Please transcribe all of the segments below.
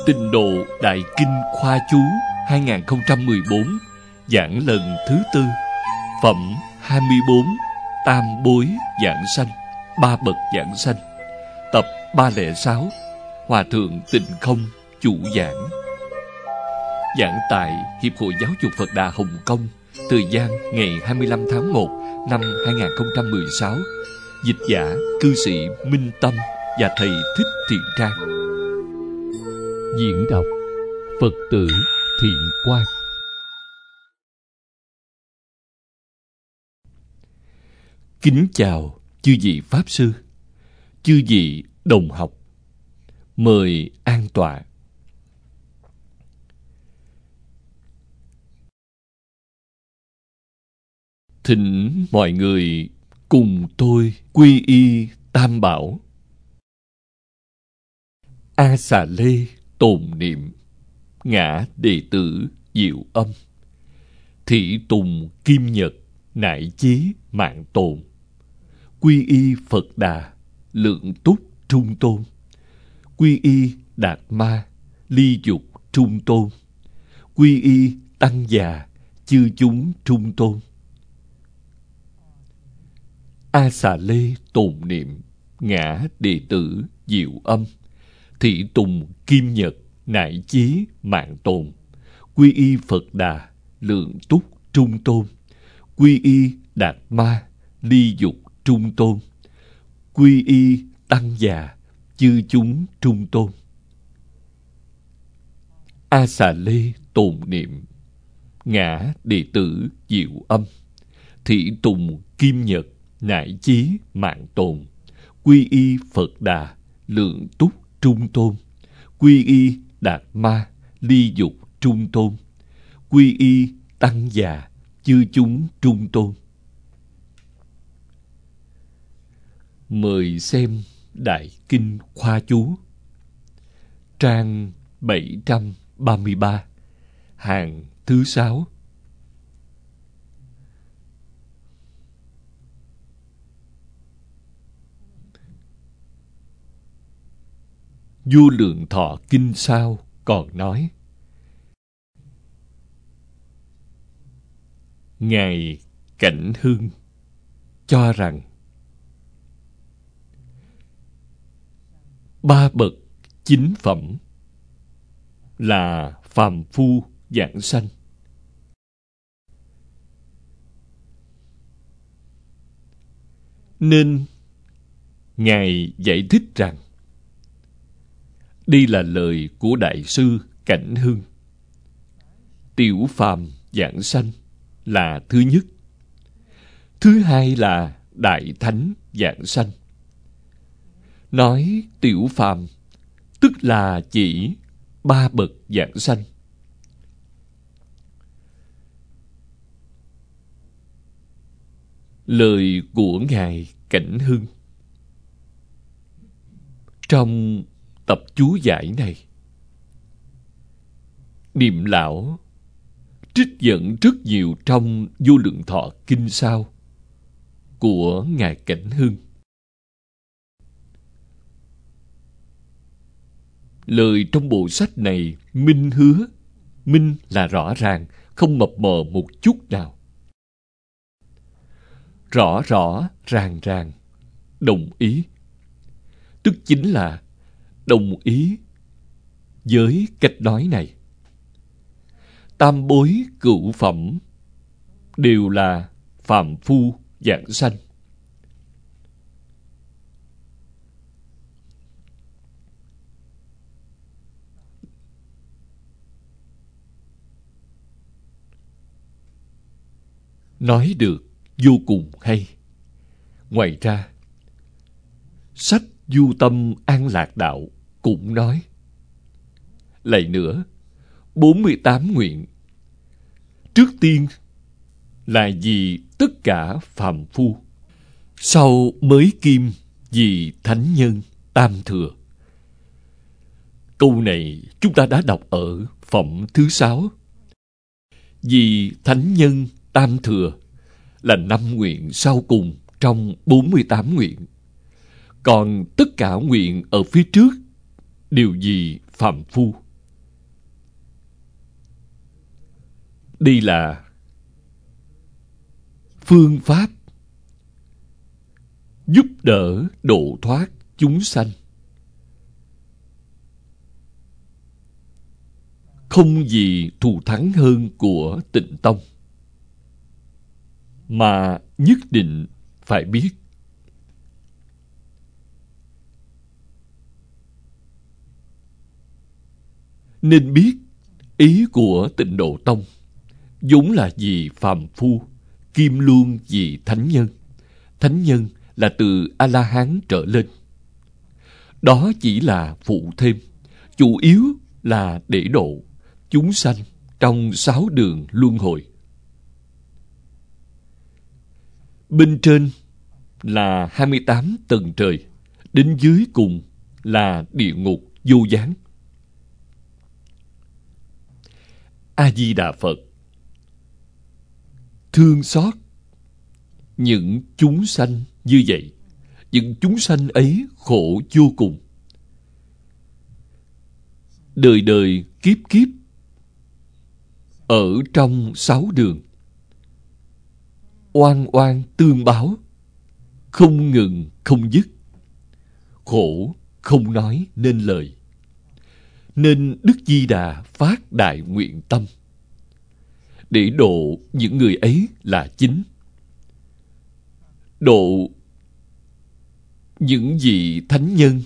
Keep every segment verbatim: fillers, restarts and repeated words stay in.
Tịnh Độ Đại Kinh Khoa Chú hai không một bốn, giảng lần thứ tư, phẩm hai mươi bốn, Tam Bối Giảng Sanh, Ba Bậc Giảng Sanh, tập ba không sáu, Hòa Thượng Tịnh Không chủ giảng. Giảng tại Hiệp hội Giáo dục Phật Đà Hồng Kông, thời gian ngày hai mươi lăm tháng một năm hai không một sáu. Dịch giả cư sĩ Minh Tâm và thầy Thích Thiện Trang. Diễn đọc Phật tử Thiện Quang. Kính chào chư vị Pháp Sư, chư vị đồng học. Mời an tọa. Thỉnh mọi người cùng tôi quy y Tam Bảo. A Xà Lê tồn niệm, ngã đệ tử Diệu Âm, thị tùng kim nhật nại chế mạng tồn, quy y Phật Đà lượng túc trung tôn, quy y Đạt Ma ly dục trung tôn, quy y Tăng già chư chúng trung tôn. A Xà Lê tồn niệm, ngã đệ tử Diệu Âm, thị tùng kim nhật nại chế mạng tồn, quy y Phật Đà lượng túc trung tôn, quy y Đạt Ma ly dục trung tôn, quy y Tăng già chư chúng trung tôn. A Xà Lê tồn niệm, ngã đệ tử Diệu Âm, thị tùng kim nhật nại chế mạng tồn, quy y Phật Đà lượng túc trung tôn, quy y Đạt Ma ly dục trung tôn, quy y Tăng già chư chúng trung tôn. Mời xem Đại Kinh Khoa Chú, trang bảy trăm ba mươi ba, hàng thứ sáu. Vô Lượng Thọ Kinh Sao còn nói: Ngài Cảnh Hưng cho rằng ba bậc chính phẩm là phàm phu giảng sanh, nên Ngài giải thích rằng đây là lời của Đại sư Cảnh Hưng. Tiểu phàm giảng sanh là thứ nhất. Thứ hai là Đại Thánh giảng sanh. Nói tiểu phàm tức là chỉ ba bậc giảng sanh. Lời của Ngài Cảnh Hưng trong tập chú giải này, Niệm Lão trích dẫn rất nhiều trong Vô Lượng Thọ Kinh Sao của Ngài Cảnh Hưng. Lời trong bộ sách này minh hứa, minh là rõ ràng, không mập mờ một chút nào. Rõ rõ ràng ràng, đồng ý. Tức chính là đồng ý với cách nói này. Tam bối cửu phẩm đều là phàm phu giảng sanh. Nói được vô cùng hay. Ngoài ra, sách Du Tâm An Lạc Đạo cũng nói: lại nữa, bốn mươi tám nguyện trước tiên là vì tất cả phàm phu, sau mới kim vì thánh nhân tam thừa. Câu này chúng ta đã đọc ở phẩm thứ sáu. Vì thánh nhân tam thừa là năm nguyện sau cùng trong bốn mươi tám nguyện. Còn tất cả nguyện ở phía trước đều vì phàm phu. Đây là phương pháp giúp đỡ độ thoát chúng sanh. Không gì thù thắng hơn của Tịnh Tông, mà nhất định phải biết. Nên biết ý của Tịnh Độ Tông vốn là vì phàm phu, kim luôn vì thánh nhân. Thánh nhân là từ A-la-hán trở lên. Đó chỉ là phụ thêm, chủ yếu là để độ chúng sanh trong sáu đường luân hồi. Bên trên là hai mươi tám tầng trời, đến dưới cùng là địa ngục vô gián. A-di-đà Phật thương xót những chúng sanh như vậy. Những chúng sanh ấy khổ vô cùng. Đời đời kiếp kiếp ở trong sáu đường, oan oan tương báo, không ngừng không dứt, khổ không nói nên lời. Nên Đức Di Đà phát đại nguyện tâm để độ những người ấy là chính. Độ những vị thánh nhân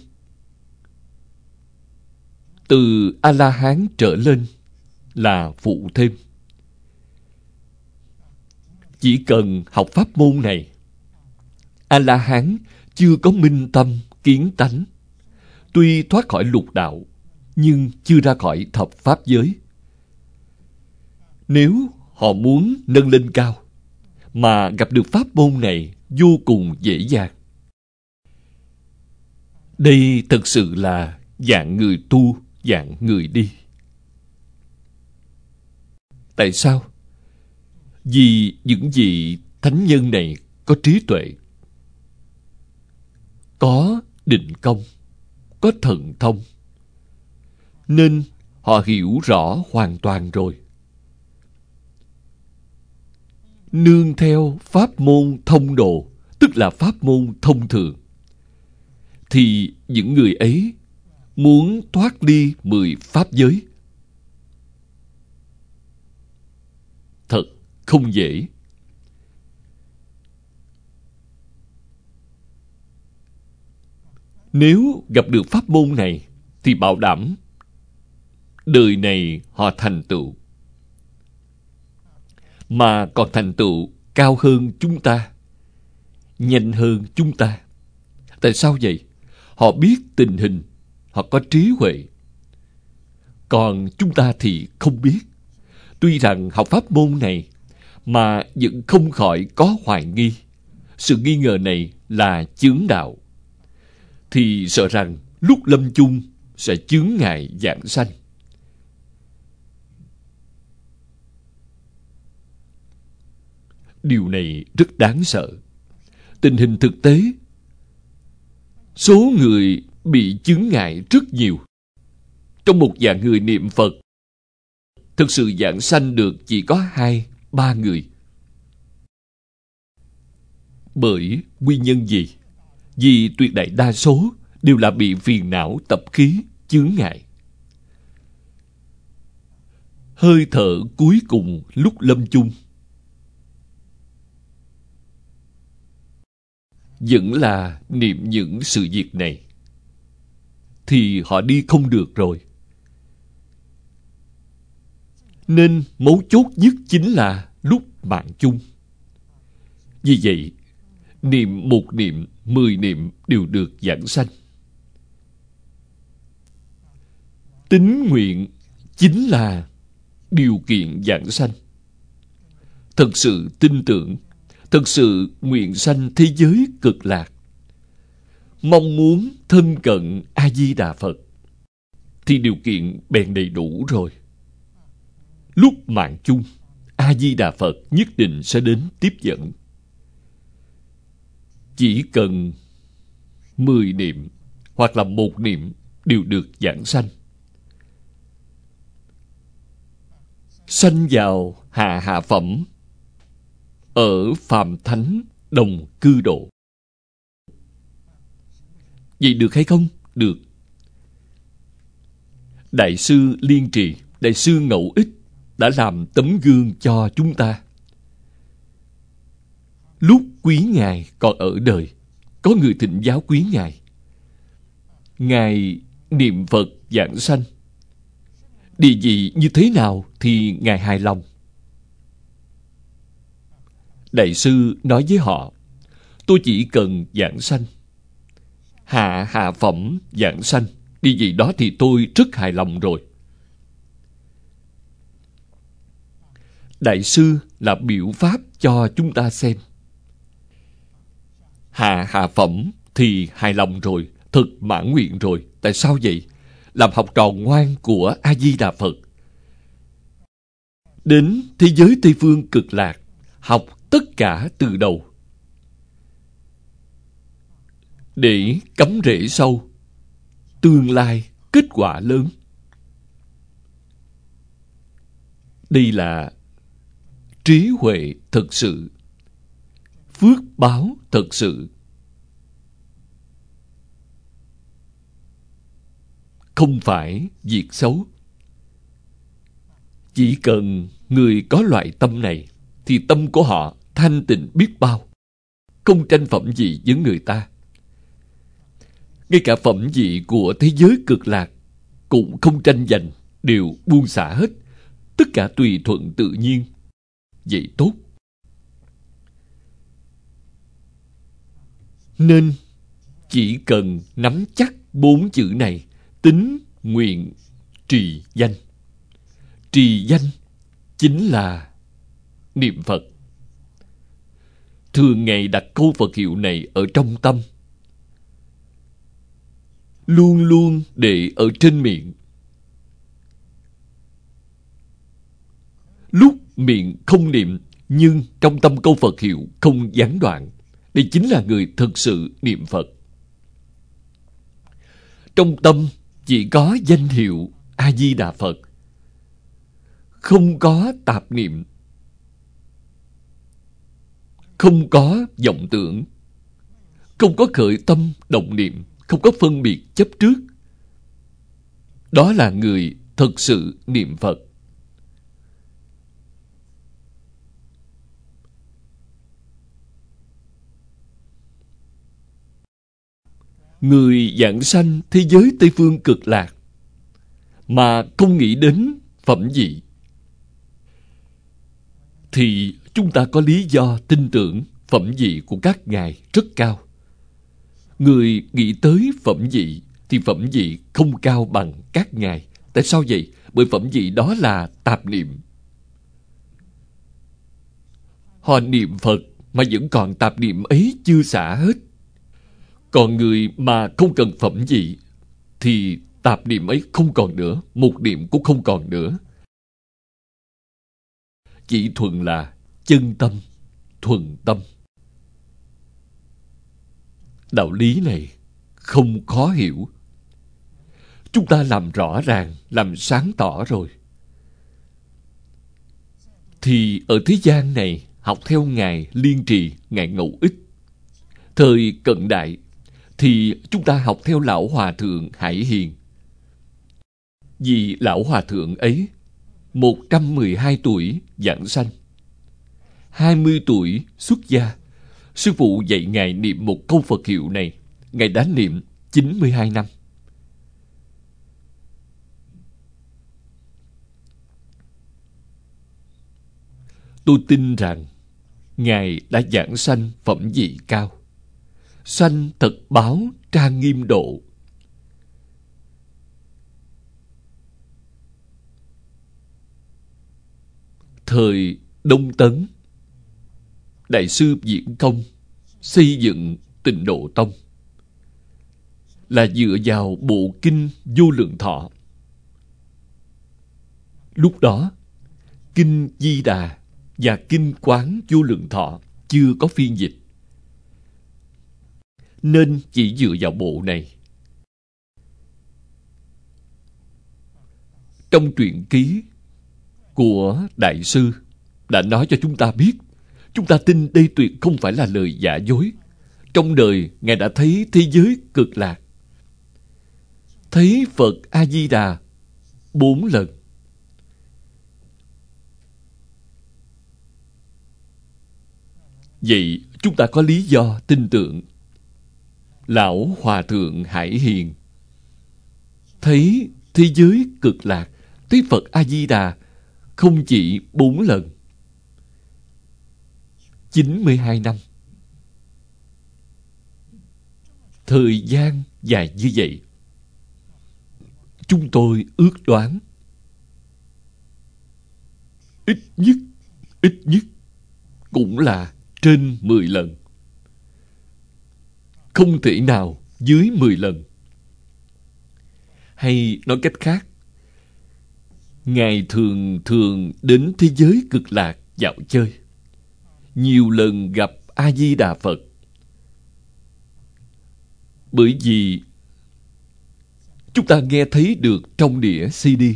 từ A-la-hán trở lên là phụ thêm. Chỉ cần học pháp môn này, A-la-hán chưa có minh tâm kiến tánh, tuy thoát khỏi lục đạo nhưng chưa ra khỏi thập pháp giới. Nếu họ muốn nâng lên cao mà gặp được pháp môn này vô cùng dễ dàng. Đây thật sự là dạng người tu, dạng người đi. Tại sao? Vì những vị thánh nhân này có trí tuệ, có định công, có thần thông, nên họ hiểu rõ hoàn toàn rồi. Nương theo pháp môn thông độ, tức là pháp môn thông thường, thì những người ấy muốn thoát ly mười pháp giới thật không dễ. Nếu gặp được pháp môn này thì bảo đảm đời này họ thành tựu, mà còn thành tựu cao hơn chúng ta, nhanh hơn chúng ta. Tại sao vậy? Họ biết tình hình, họ có trí huệ. Còn chúng ta thì không biết. Tuy rằng học pháp môn này mà vẫn không khỏi có hoài nghi. Sự nghi ngờ này là chướng đạo, thì sợ rằng lúc lâm chung sẽ chướng ngại vãng sanh. Điều này rất đáng sợ. Tình hình thực tế, số người bị chướng ngại rất nhiều. Trong một vạn người niệm Phật, thực sự vãng sanh được chỉ có hai, ba người. Bởi nguyên nhân gì? Vì tuyệt đại đa số đều là bị phiền não tập khí chướng ngại. Hơi thở cuối cùng lúc lâm chung vẫn là niệm những sự việc này, thì họ đi không được rồi. Nên mấu chốt nhất chính là lúc mạng chung. Vì vậy, niệm một niệm, mười niệm đều được vãng sanh. Tín nguyện chính là điều kiện vãng sanh. Thật sự tin tưởng, thật sự nguyện sanh thế giới cực lạc, mong muốn thân cận A-di-đà Phật, thì điều kiện bèn đầy đủ rồi. Lúc mạng chung, A-di-đà Phật nhất định sẽ đến tiếp dẫn. Chỉ cần mười niệm hoặc là một niệm đều được vãng sanh. sanh vào hạ hạ phẩm, ở phàm thánh đồng cư độ. Vậy được hay không? Được. Đại sư Liên Trì, Đại sư Ngẫu Ích đã làm tấm gương cho chúng ta. Lúc quý Ngài còn ở đời, có người thỉnh giáo quý Ngài. Ngài niệm Phật giảng sanh. Địa vị như thế nào thì Ngài hài lòng? Đại sư nói với họ, tôi chỉ cần giảng sanh, hạ hạ phẩm giảng sanh, địa vị đó thì tôi rất hài lòng rồi. Đại sư là biểu pháp cho chúng ta xem. Hạ hạ phẩm thì hài lòng rồi, thực mãn nguyện rồi. Tại sao vậy? Làm học trò ngoan của A-di-đà Phật. Đến thế giới Tây Phương Cực Lạc, học tất cả từ đầu, để cắm rễ sâu, tương lai kết quả lớn. Đây là trí huệ thực sự, phước báo thực sự. Không phải việc xấu. Chỉ cần người có loại tâm này, thì tâm của họ thanh tịnh biết bao, không tranh phẩm gì với người ta. Ngay cả phẩm vị của thế giới Cực Lạc cũng không tranh giành, đều buông xả hết, tất cả tùy thuận tự nhiên. Vậy tốt. Nên chỉ cần nắm chắc bốn chữ này: tín, nguyện, trì, danh. Trì danh chính là niệm Phật. Thường ngày đặt câu Phật hiệu này ở trong tâm, luôn luôn để ở trên miệng. Lúc miệng không niệm, nhưng trong tâm câu Phật hiệu không gián đoạn. Đây chính là người thực sự niệm Phật. Trong tâm chỉ có danh hiệu A-di-đà Phật, không có tạp niệm, không có vọng tưởng, không có khởi tâm động niệm, không có phân biệt chấp trước. Đó là người thực sự niệm Phật. Người giảng sanh thế giới Tây Phương Cực Lạc mà không nghĩ đến phẩm vị, thì chúng ta có lý do tin tưởng phẩm vị của các ngài rất cao. Người nghĩ tới phẩm vị thì phẩm vị không cao bằng các ngài. Tại sao vậy? Bởi phẩm vị đó là tạp niệm. Họ niệm Phật mà vẫn còn tạp niệm ấy chưa xả hết. Còn người mà không cần phẩm vị thì tạp niệm ấy không còn nữa, một niệm cũng không còn nữa. Chỉ thuần là chân tâm, thuần tâm. Đạo lý này không khó hiểu. Chúng ta làm rõ ràng, làm sáng tỏ rồi, thì ở thế gian này học theo Ngài Liên Trì, Ngài Ngẫu Ích. Thời cận đại thì chúng ta học theo Lão Hòa Thượng Hải Hiền. Vì Lão Hòa Thượng ấy một trăm mười hai tuổi giảng sanh, hai mươi tuổi xuất gia. Sư phụ dạy Ngài niệm một câu Phật hiệu này, Ngài đã niệm chín mươi hai năm. Tôi tin rằng Ngài đã giảng sanh phẩm vị cao, sanh thật báo trang nghiêm độ. Thời Đông Tấn, Đại sư Diễn Công xây dựng Tịnh Độ Tông là dựa vào bộ kinh Vô Lượng Thọ. Lúc đó, kinh Di Đà và kinh Quán Vô Lượng Thọ chưa có phiên dịch, nên chỉ dựa vào bộ này. Trong truyện ký của Đại sư đã nói cho chúng ta biết. Chúng ta tin đây tuyệt không phải là lời giả dối. Trong đời, Ngài đã thấy thế giới cực lạc, thấy Phật A-di-đà bốn lần. Vậy chúng ta có lý do tin tưởng Lão Hòa Thượng Hải Hiền thấy thế giới cực lạc, thấy Phật A-di-đà không chỉ bốn lần, chín mươi hai năm. Thời gian dài như vậy, chúng tôi ước đoán ít nhất, ít nhất cũng là trên mười lần. Không thể nào dưới mười lần. Hay nói cách khác, Ngài thường thường đến thế giới cực lạc dạo chơi, nhiều lần gặp A-di-đà Phật. Bởi vì chúng ta nghe thấy được trong đĩa xê đê,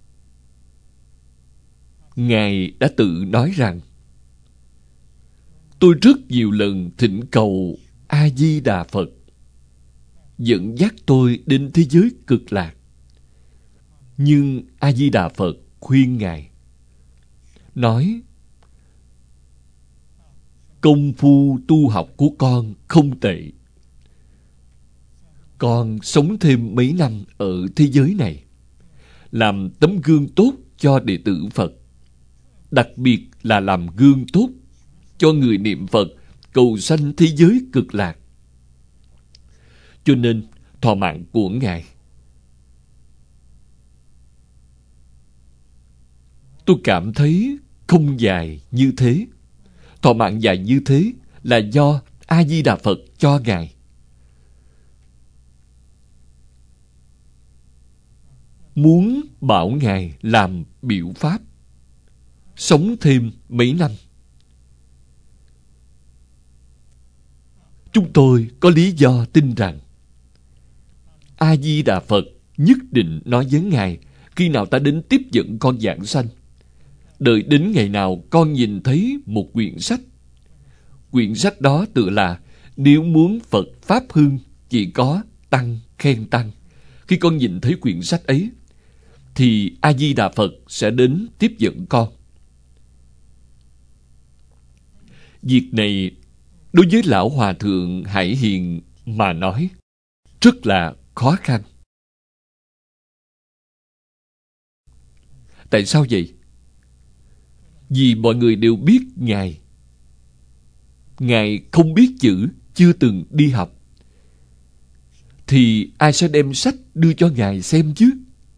Ngài đã tự nói rằng: tôi rất nhiều lần thỉnh cầu A-di-đà Phật dẫn dắt tôi đến thế giới cực lạc. Nhưng A-di-đà Phật khuyên Ngài, nói: công phu tu học của con không tệ. Con sống thêm mấy năm ở thế giới này, làm tấm gương tốt cho đệ tử Phật. Đặc biệt là làm gương tốt cho người niệm Phật cầu sanh thế giới cực lạc. Cho nên thọ mạng của Ngài, tôi cảm thấy không dài như thế. Thọ mạng dài như thế là do A-di-đà Phật cho Ngài. Muốn bảo Ngài làm biểu pháp, sống thêm mấy năm. Chúng tôi có lý do tin rằng A-di-đà Phật nhất định nói với Ngài: khi nào ta đến tiếp dẫn con giảng sanh, đợi đến ngày nào con nhìn thấy một quyển sách. Quyển sách đó tựa là nếu muốn Phật Pháp hưng, chỉ có Tăng khen Tăng. Khi con nhìn thấy quyển sách ấy, thì A-di-đà Phật sẽ đến tiếp dẫn con. Việc này đối với Lão Hòa Thượng Hải Hiền mà nói rất là khó khăn. Tại sao vậy? Vì mọi người đều biết Ngài. Ngài không biết chữ, chưa từng đi học, thì ai sẽ đem sách đưa cho Ngài xem chứ?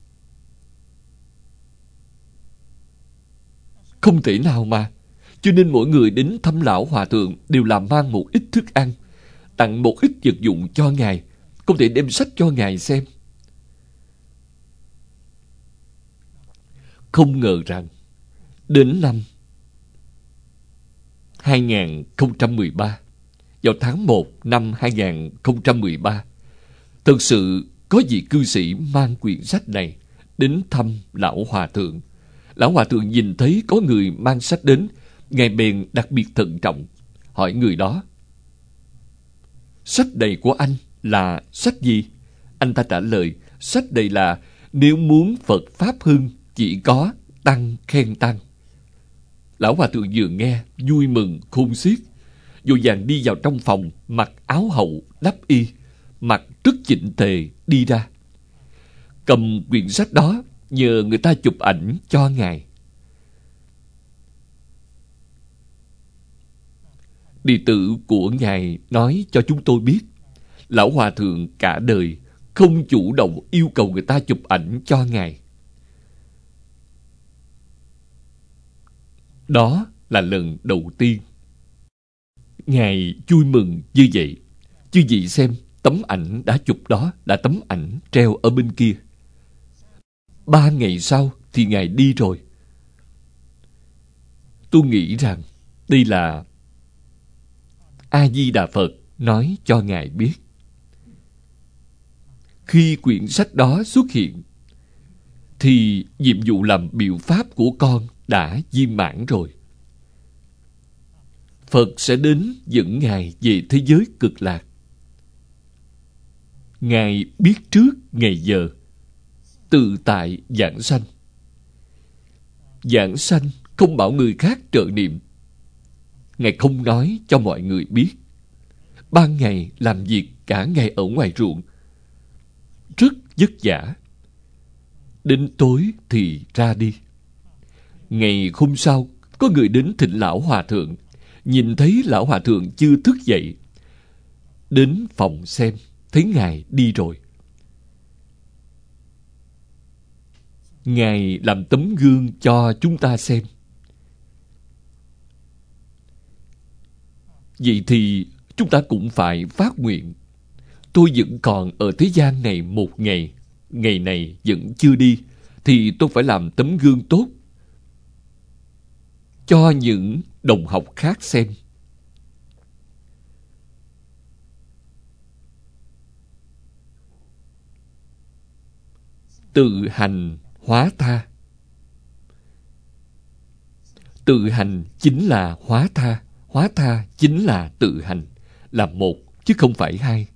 Không thể nào mà. Cho nên mỗi người đến thăm Lão Hòa Thượng đều làm mang một ít thức ăn, tặng một ít vật dụng cho Ngài, không thể đem sách cho Ngài xem. Không ngờ rằng đến năm hai không một ba, vào tháng một năm hai không một ba, thực sự có vị cư sĩ mang quyển sách này đến thăm Lão Hòa Thượng. Lão Hòa Thượng nhìn thấy có người mang sách đến, Ngài bèn đặc biệt thận trọng hỏi người đó: sách này của anh là sách gì? Anh ta trả lời: sách này là nếu muốn Phật Pháp hưng, chỉ có Tăng khen Tăng. Lão Hòa Thượng vừa nghe vui mừng khôn xiết, vội vàng đi vào trong phòng, mặc áo hậu đắp y, mặc rất chỉnh tề đi ra, cầm quyển sách đó nhờ người ta chụp ảnh cho Ngài. Đệ tử của Ngài nói cho chúng tôi biết, Lão Hòa Thượng cả đời không chủ động yêu cầu người ta chụp ảnh cho Ngài. Đó là lần đầu tiên. Ngài vui mừng như vậy. Chư vị xem, tấm ảnh đã chụp đó là tấm ảnh treo ở bên kia. Ba ngày sau thì Ngài đi rồi. Tôi nghĩ rằng đây là A-di-đà Phật nói cho Ngài biết. Khi quyển sách đó xuất hiện, thì nhiệm vụ làm biểu pháp của con đã viên mãn rồi. Phật sẽ đến dẫn Ngài về thế giới cực lạc. Ngài biết trước ngày giờ, tự tại giảng sanh. Giảng sanh không bảo người khác trợ niệm. Ngài không nói cho mọi người biết. Ban ngày làm việc cả ngày ở ngoài ruộng, rất vất vả. Đến tối thì ra đi. Ngày hôm sau, có người đến thỉnh lão hòa thượng. Nhìn thấy lão hòa thượng chưa thức dậy, đến phòng xem, thấy Ngài đi rồi. Ngài làm tấm gương cho chúng ta xem. Vậy thì chúng ta cũng phải phát nguyện. Tôi vẫn còn ở thế gian này một ngày, ngày này vẫn chưa đi, thì tôi phải làm tấm gương tốt cho những đồng học khác xem. Tự hành hóa tha. Tự hành chính là hóa tha, hóa tha chính là tự hành, là một chứ không phải hai.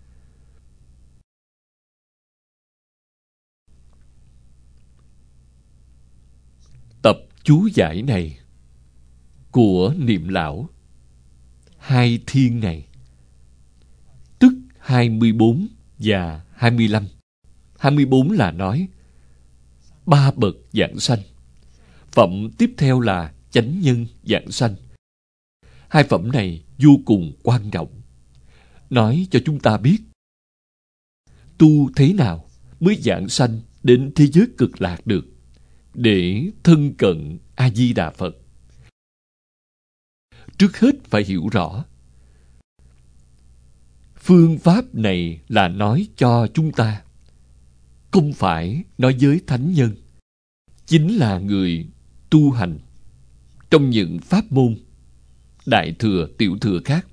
Tập chú giải này của Niệm Lão hai thiên này, tức hai mươi bốn và hai mươi lăm. hai mươi bốn là nói ba bậc giảng sanh. Phẩm tiếp theo là chánh nhân giảng sanh. Hai phẩm này vô cùng quan trọng, nói cho chúng ta biết tu thế nào mới giảng sanh đến thế giới cực lạc được, để thân cận A Di Đà Phật. Trước hết phải hiểu rõ, phương pháp này là nói cho chúng ta, không phải nói với thánh nhân, chính là người tu hành trong những pháp môn đại thừa, tiểu thừa khác.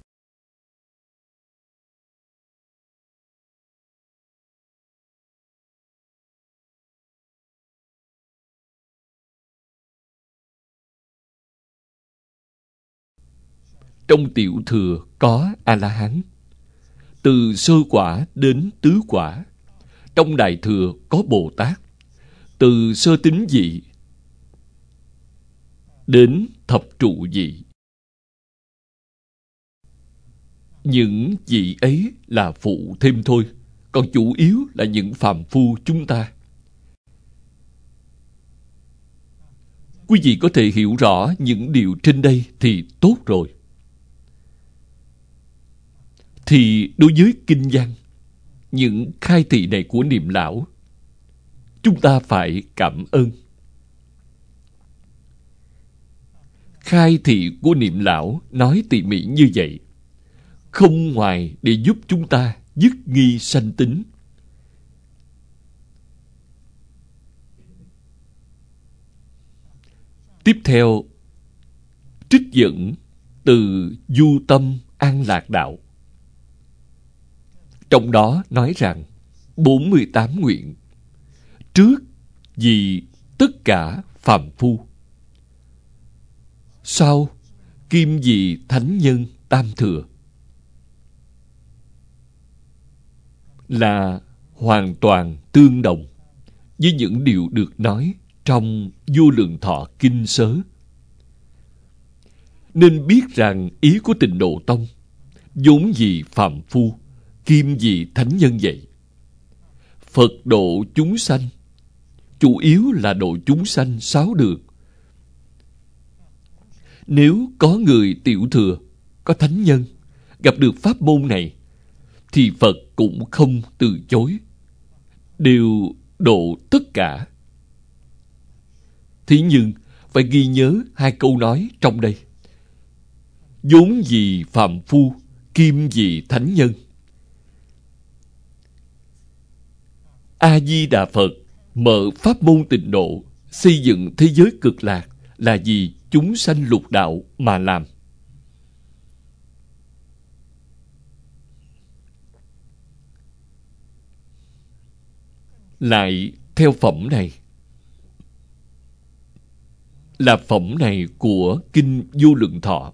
Trong tiểu thừa có A-la-hán, từ sơ quả đến tứ quả. Trong đại thừa có Bồ Tát, từ sơ tín vị đến thập trụ vị. Những vị ấy là phụ thêm thôi, còn chủ yếu là những phàm phu chúng ta. Quý vị có thể hiểu rõ những điều trên đây thì tốt rồi. Thì đối với kinh văn, những khai thị này của Niệm Lão, chúng ta phải cảm ơn. Khai thị của Niệm Lão nói tỉ mỉ như vậy, không ngoài để giúp chúng ta dứt nghi sanh tính. Tiếp theo, trích dẫn từ Du Tâm An Lạc Đạo. Trong đó nói rằng bốn mươi tám nguyện, trước vì tất cả phàm phu, sau kim vì thánh nhân tam thừa, là hoàn toàn tương đồng với những điều được nói trong Vô Lượng Thọ Kinh Sớ. Nên biết rằng ý của Tịnh Độ Tông vốn vì phàm phu, kim vì thánh nhân vậy. Phật độ chúng sanh chủ yếu là độ chúng sanh sáu đường. Nếu có người tiểu thừa, có thánh nhân gặp được pháp môn này, thì Phật cũng không từ chối, đều độ tất cả. Thế nhưng phải ghi nhớ hai câu nói trong đây: vốn vì phàm phu, kim vì thánh nhân. A Di Đà Phật mở pháp môn tịnh độ, xây dựng thế giới cực lạc là vì chúng sanh lục đạo mà làm. Lại theo phẩm này, là phẩm này của Kinh Vô Lượng Thọ,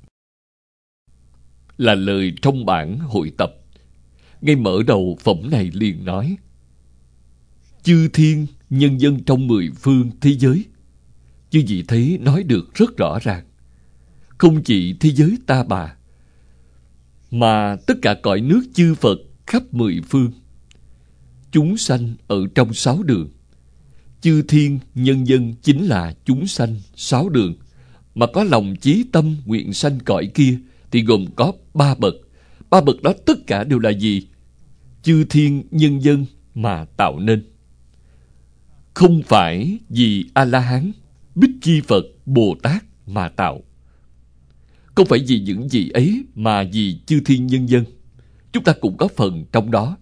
là lời trong bản hội tập. Ngay mở đầu phẩm này liền nói: chư thiên nhân dân trong mười phương thế giới. Chư vị thấy nói được rất rõ ràng. Không chỉ thế giới ta bà, mà tất cả cõi nước chư Phật khắp mười phương, chúng sanh ở trong sáu đường. Chư thiên nhân dân chính là chúng sanh sáu đường, mà có lòng chí tâm nguyện sanh cõi kia thì gồm có ba bậc. Ba bậc đó tất cả đều là gì? Chư thiên nhân dân mà tạo nên. Không phải vì A-la-hán, Bích Chi Phật, Bồ Tát mà tạo. Không phải vì những gì ấy mà vì chư thiên nhân dân. Chúng ta cũng có phần trong đó.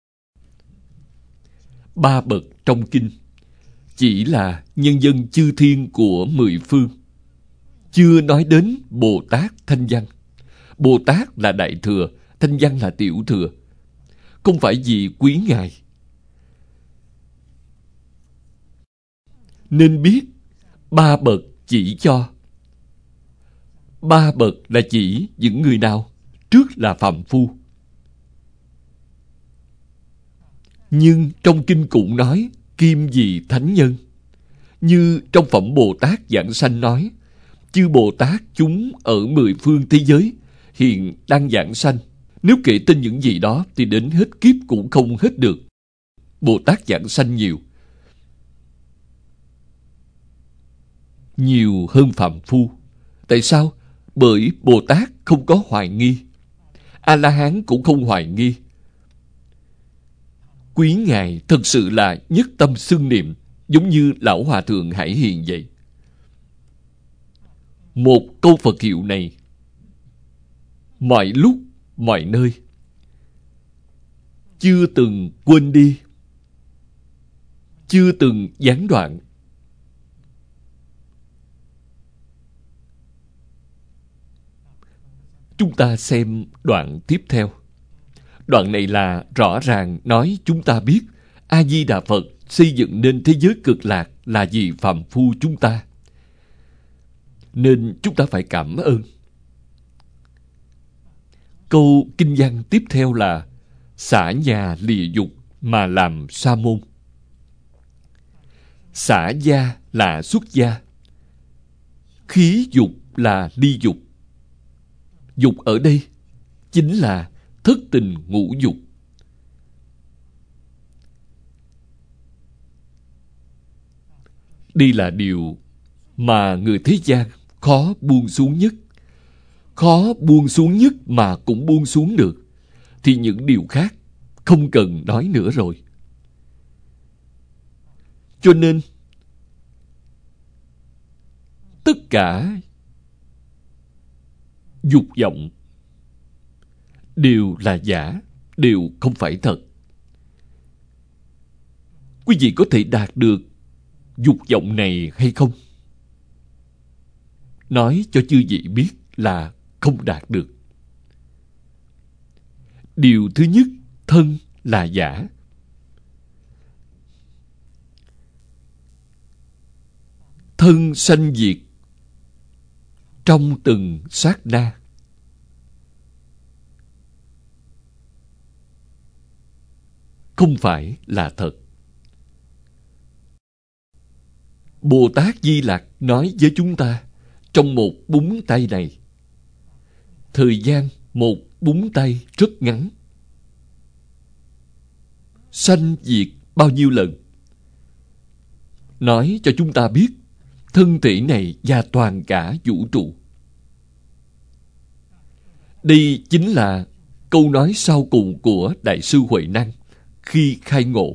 Ba bậc trong kinh chỉ là nhân dân chư thiên của mười phương, chưa nói đến Bồ Tát Thanh Văn. Bồ Tát là Đại Thừa, Thanh Văn là Tiểu Thừa. Không phải vì quý ngài. Nên biết ba bậc chỉ cho. Ba bậc là chỉ những người nào? Trước là phàm phu. Nhưng trong kinh cũng nói kim vì thánh nhân. Như trong phẩm Bồ Tát Giảng Sanh nói, chư Bồ Tát chúng ở mười phương thế giới hiện đang giảng sanh. Nếu kể tên những gì đó thì đến hết kiếp cũng không hết được. Bồ Tát giảng sanh nhiều, nhiều hơn phàm phu. Tại sao? Bởi Bồ Tát không có hoài nghi, A-la-hán cũng không hoài nghi. Quý ngài thật sự là nhất tâm xưng niệm, giống như Lão Hòa Thượng Hải Hiền vậy. Một câu Phật hiệu này, mọi lúc, mọi nơi, chưa từng quên đi, chưa từng gián đoạn. Chúng ta xem đoạn tiếp theo. Đoạn này là rõ ràng nói chúng ta biết A-di-đà Phật xây dựng nên thế giới cực lạc là vì phàm phu chúng ta. Nên chúng ta phải cảm ơn. Câu kinh văn tiếp theo là xả nhà lìa dục mà làm sa môn. Xả gia là xuất gia, khí dục là ly dục. Dục ở đây chính là thất tình ngũ dục. Đây là điều mà người thế gian khó buông xuống nhất. Khó buông xuống nhất mà cũng buông xuống được, thì những điều khác không cần nói nữa rồi. Cho nên tất cả dục vọng đều là giả, đều không phải thật. Quý vị có thể đạt được dục vọng này hay không? Nói cho chư vị biết là không đạt được. Điều thứ nhất, thân là giả. Thân sanh diệt trong từng sát na. Không phải là thật. Bồ Tát Di Lặc nói với chúng ta trong một búng tay này. Thời gian một búng tay rất ngắn. Sanh diệt bao nhiêu lần? Nói cho chúng ta biết thân thể này và toàn cả vũ trụ. Đây chính là câu nói sau cùng của Đại sư Huệ Năng khi khai ngộ.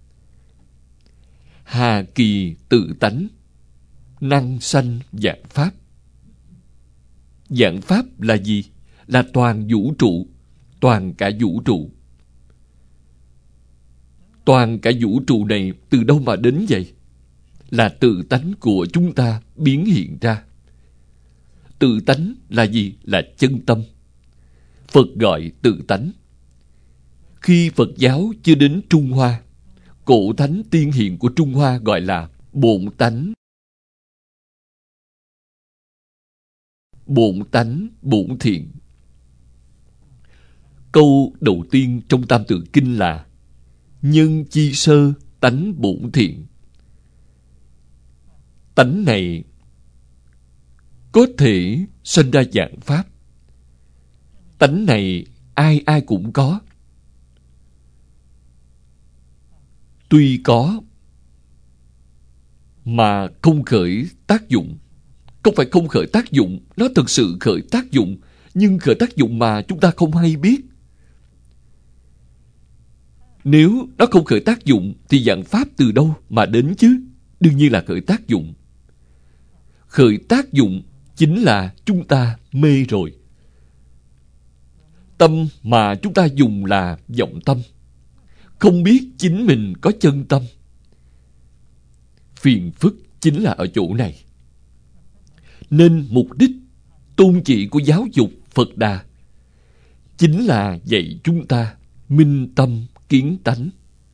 Hà kỳ tự tánh, năng sanh vạn pháp. Vạn pháp là gì? Là toàn vũ trụ, toàn cả vũ trụ. Toàn cả vũ trụ này từ đâu mà đến vậy? Là tự tánh của chúng ta biến hiện ra. Tự tánh là gì? Là chân tâm. Phật gọi tự tánh. Khi Phật giáo chưa đến Trung Hoa, cổ thánh tiên hiền của Trung Hoa gọi là bổn tánh. bổn tánh bổn thiện. Câu đầu tiên trong Tam Tự Kinh là nhân chi sơ tánh bổn thiện. Tánh này có thể sinh ra vạn pháp. Tánh này ai ai cũng có. Tuy có mà không khởi tác dụng. Không phải không khởi tác dụng, nó thực sự khởi tác dụng, nhưng khởi tác dụng mà chúng ta không hay biết. Nếu nó không khởi tác dụng thì vạn pháp từ đâu mà đến chứ? Đương nhiên là khởi tác dụng. Khởi tác dụng chính là chúng ta mê rồi. Tâm mà chúng ta dùng là vọng tâm, không biết chính mình có chân tâm. Phiền phức chính là ở chỗ này. Nên mục đích, tôn chỉ của giáo dục Phật Đà chính là dạy chúng ta minh tâm kiến tánh.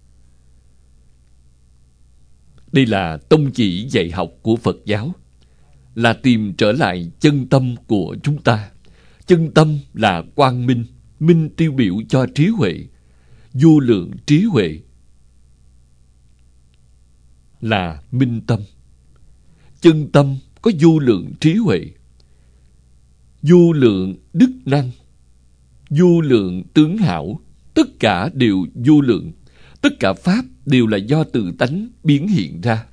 Đây là tông chỉ dạy học của Phật giáo, là tìm trở lại chân tâm của chúng ta. Chân tâm là quang minh, minh tiêu biểu cho trí huệ, vô lượng trí huệ là minh tâm. Chân tâm có vô lượng trí huệ, vô lượng đức năng, vô lượng tướng hảo, tất cả đều vô lượng. Tất cả pháp đều là do tự tánh biến hiện ra.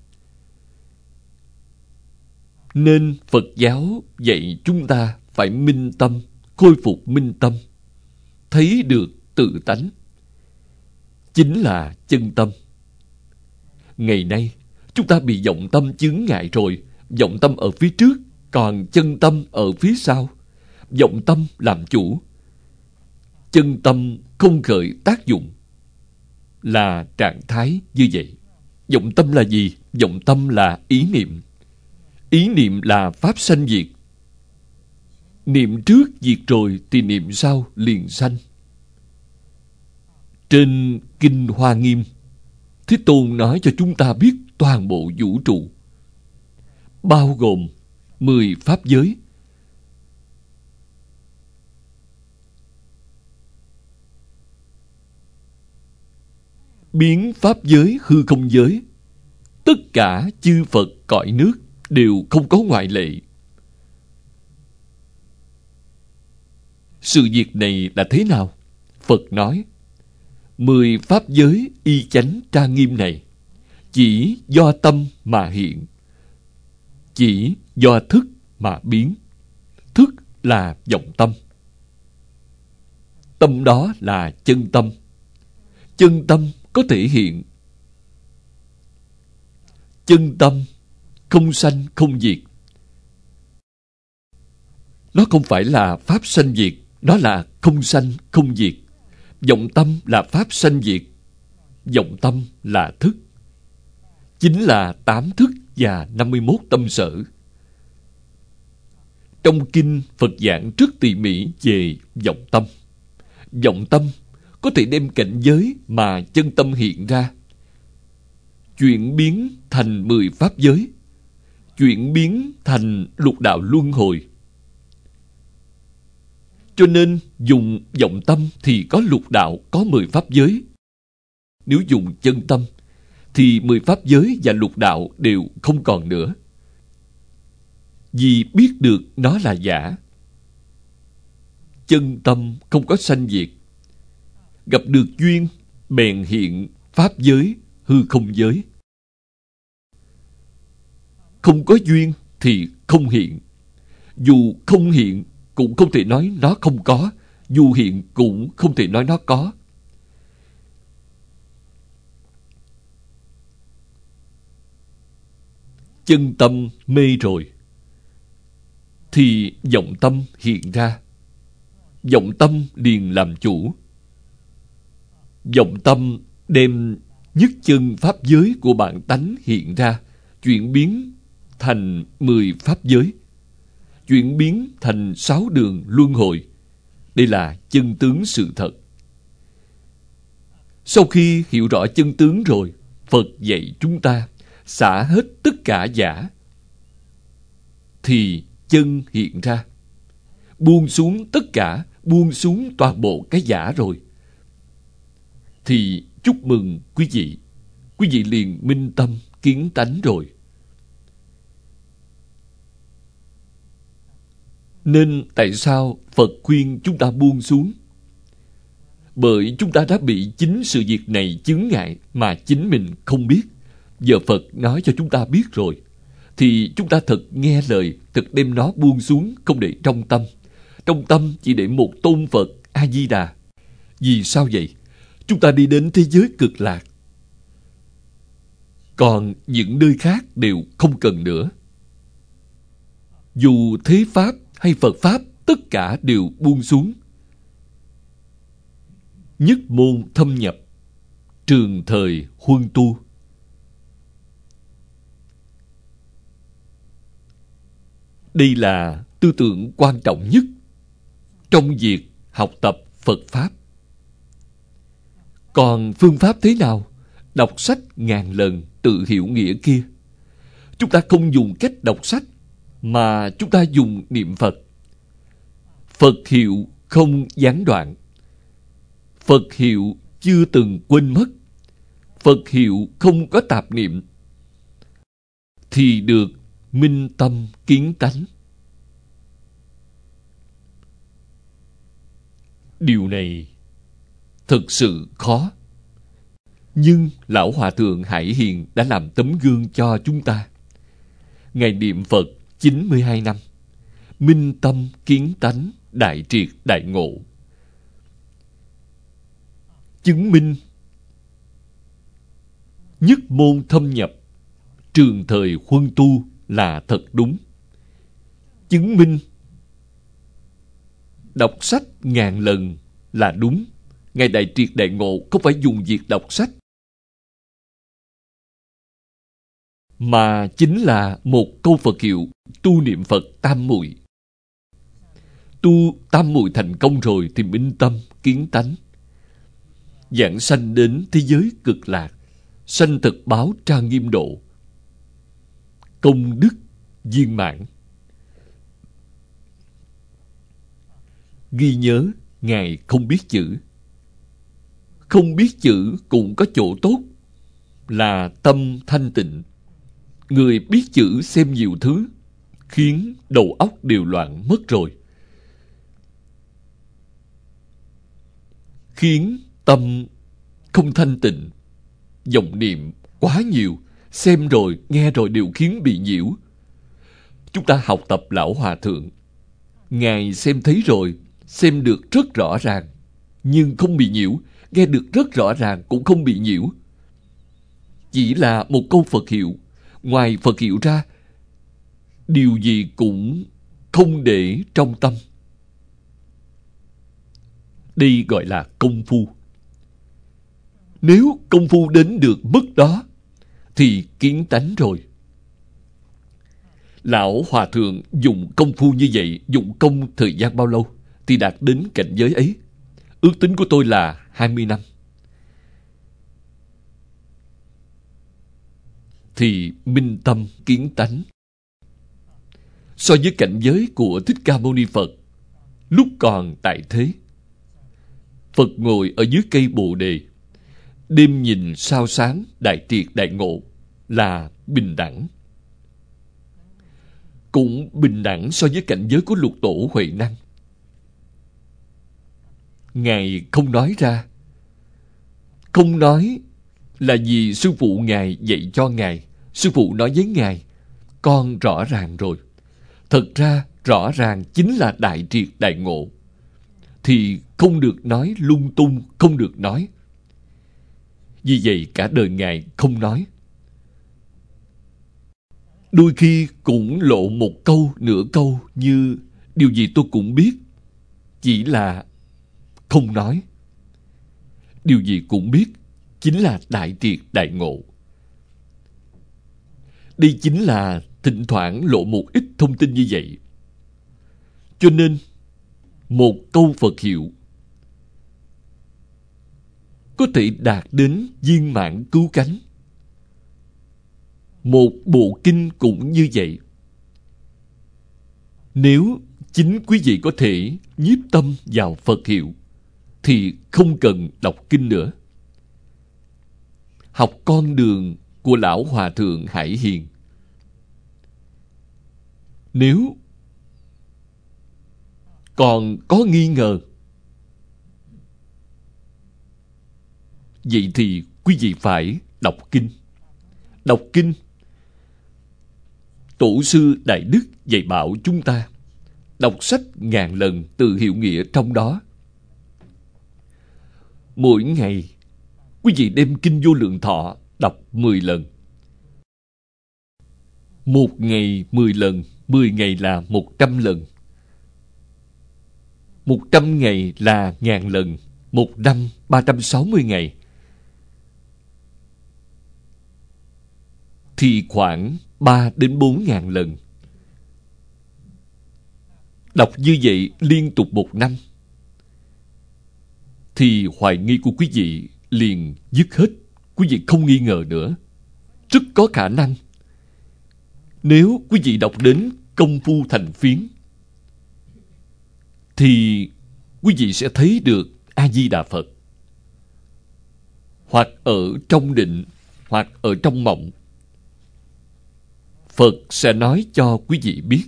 Nên Phật giáo dạy chúng ta phải minh tâm, khôi phục minh tâm, thấy được tự tánh, chính là chân tâm. Ngày nay, chúng ta bị vọng tâm chướng ngại rồi. Vọng tâm ở phía trước, còn chân tâm ở phía sau. Vọng tâm làm chủ, chân tâm không khởi tác dụng, là trạng thái như vậy. Vọng tâm là gì? Vọng tâm là ý niệm. Ý niệm là pháp sanh diệt. Niệm trước diệt rồi thì niệm sau liền sanh. Trên Kinh Hoa Nghiêm, Thế Tôn nói cho chúng ta biết toàn bộ vũ trụ, bao gồm mười pháp giới. Biến pháp giới hư không giới, tất cả chư Phật cõi nước đều không có ngoại lệ. Sự việc này là thế nào? Phật nói, mười pháp giới y chánh trang nghiêm này chỉ do tâm mà hiện, chỉ do thức mà biến. Thức là vọng tâm, tâm đó là chân tâm. Chân tâm có thể hiện. Chân tâm không sanh không diệt. Nó không phải là pháp sanh diệt, đó là không sanh không diệt. Vọng tâm là pháp sanh diệt, vọng tâm là thức, chính là tám thức và năm mươi mốt tâm sở. Trong kinh Phật giảng rất tỉ mỉ về vọng tâm. Vọng tâm có thể đem cảnh giới mà chân tâm hiện ra chuyển biến thành mười pháp giới, chuyển biến thành lục đạo luân hồi. Cho nên dùng vọng tâm thì có lục đạo, có mười pháp giới. Nếu dùng chân tâm thì mười pháp giới và lục đạo đều không còn nữa. Vì biết được nó là giả. Chân tâm không có sanh diệt. Gặp được duyên bèn hiện pháp giới, hư không giới. Không có duyên thì không hiện. Dù không hiện cũng không thể nói nó không có, dù hiện cũng không thể nói nó có. Chân tâm mê rồi thì vọng tâm hiện ra. Vọng tâm liền làm chủ. Vọng tâm đem nhất chân pháp giới của bản tánh hiện ra, chuyển biến thành mười pháp giới, chuyển biến thành sáu đường luân hồi. Đây là chân tướng sự thật. Sau khi hiểu rõ chân tướng rồi, Phật dạy chúng ta xả hết tất cả giả, thì chân hiện ra. buông xuống tất cả, buông xuống toàn bộ cái giả rồi, thì chúc mừng quý vị. Quý vị liền minh tâm kiến tánh rồi. Nên tại sao Phật khuyên chúng ta buông xuống? Bởi chúng ta đã bị chính sự việc này chướng ngại mà chính mình không biết. Giờ Phật nói cho chúng ta biết rồi, thì chúng ta thật nghe lời, thật đem nó buông xuống, không để trong tâm. Trong tâm chỉ để một tôn Phật A-di-đà. Vì sao vậy? Chúng ta đi đến thế giới cực lạc, còn những nơi khác đều không cần nữa. Dù thế Pháp hay Phật Pháp, tất cả đều buông xuống. Nhất môn thâm nhập, trường thời huân tu. Đây là tư tưởng quan trọng nhất trong việc học tập Phật Pháp. Còn phương pháp thế nào? Đọc sách ngàn lần tự hiểu nghĩa kia. Chúng ta không dùng cách đọc sách, mà chúng ta dùng niệm Phật. Phật hiệu không gián đoạn. Phật hiệu chưa từng quên mất. Phật hiệu không có tạp niệm, thì được minh tâm kiến tánh. Điều này thực sự khó. Nhưng Lão Hòa Thượng Hải Hiền đã làm tấm gương cho chúng ta. Ngài niệm Phật chín mươi hai năm, minh tâm kiến tánh, đại triệt đại ngộ. Chứng minh nhất môn thâm nhập, trường thời huân tu là thật đúng. Chứng minh đọc sách ngàn lần là đúng. Ngài đại triệt đại ngộ không phải dùng việc đọc sách, mà chính là một câu Phật hiệu tu niệm Phật tam muội. Tu tam muội thành công rồi thì minh tâm kiến tánh, giảng sanh đến thế giới cực lạc, sanh thực báo trang nghiêm độ, công đức viên mãn. Ghi nhớ, Ngài không biết chữ. Không biết chữ cũng có chỗ tốt, là tâm thanh tịnh. Người biết chữ xem nhiều thứ, khiến đầu óc đều loạn mất rồi. Khiến tâm không thanh tịnh. Vọng niệm quá nhiều, xem rồi, nghe rồi đều khiến bị nhiễu. Chúng ta học tập Lão Hòa Thượng. Ngài xem thấy rồi, xem được rất rõ ràng, nhưng không bị nhiễu. Nghe được rất rõ ràng cũng không bị nhiễu. Chỉ là một câu Phật hiệu. Ngoài Phật hiệu ra, điều gì cũng không để trong tâm. Đây gọi là công phu. Nếu công phu đến được mức đó, thì kiến tánh rồi. Lão Hòa Thượng dùng công phu như vậy, dùng công thời gian bao lâu thì đạt đến cảnh giới ấy? Ước tính của tôi là hai mươi năm. Thì minh tâm kiến tánh. So với cảnh giới của Thích Ca Mâu Ni Phật, lúc còn tại thế, Phật ngồi ở dưới cây Bồ Đề, đêm nhìn sao sáng, đại triệt đại ngộ, là bình đẳng. Cũng bình đẳng so với cảnh giới của Lục Tổ Huệ Năng. Ngài không nói ra. Không nói là vì sư phụ Ngài dạy cho Ngài. Sư phụ nói với Ngài, con rõ ràng rồi. Thật ra rõ ràng chính là đại triệt đại ngộ. Thì không được nói lung tung, không được nói. Vì vậy cả đời Ngài không nói. Đôi khi cũng lộ một câu, nửa câu như điều gì tôi cũng biết, chỉ là không nói. Điều gì cũng biết chính là đại triệt đại ngộ. Đây chính là thỉnh thoảng lộ một ít thông tin như vậy. Cho nên một câu Phật hiệu có thể đạt đến viên mãn cứu cánh. Một bộ kinh cũng như vậy. Nếu chính quý vị có thể nhiếp tâm vào Phật hiệu, thì không cần đọc kinh nữa. Học con đường của Lão Hòa Thượng Hải Hiền. Nếu còn có nghi ngờ, vậy thì quý vị phải đọc kinh. Đọc kinh, Tổ sư Đại Đức dạy bảo chúng ta đọc sách ngàn lần từ hiệu nghĩa trong đó. Mỗi ngày quý vị đem kinh Vô Lượng Thọ đọc mười lần. Một ngày mười lần, mười ngày là một trăm lần. Một trăm ngày là ngàn lần, một năm ba trăm sáu mươi ngày. Thì khoảng ba đến bốn ngàn lần. Đọc như vậy liên tục một năm, thì hoài nghi của quý vị liền dứt hết. Quý vị không nghi ngờ nữa. Rất có khả năng, nếu quý vị đọc đến công phu thành phiến, thì quý vị sẽ thấy được A-di-đà Phật. Hoặc ở trong định, hoặc ở trong mộng, Phật sẽ nói cho quý vị biết.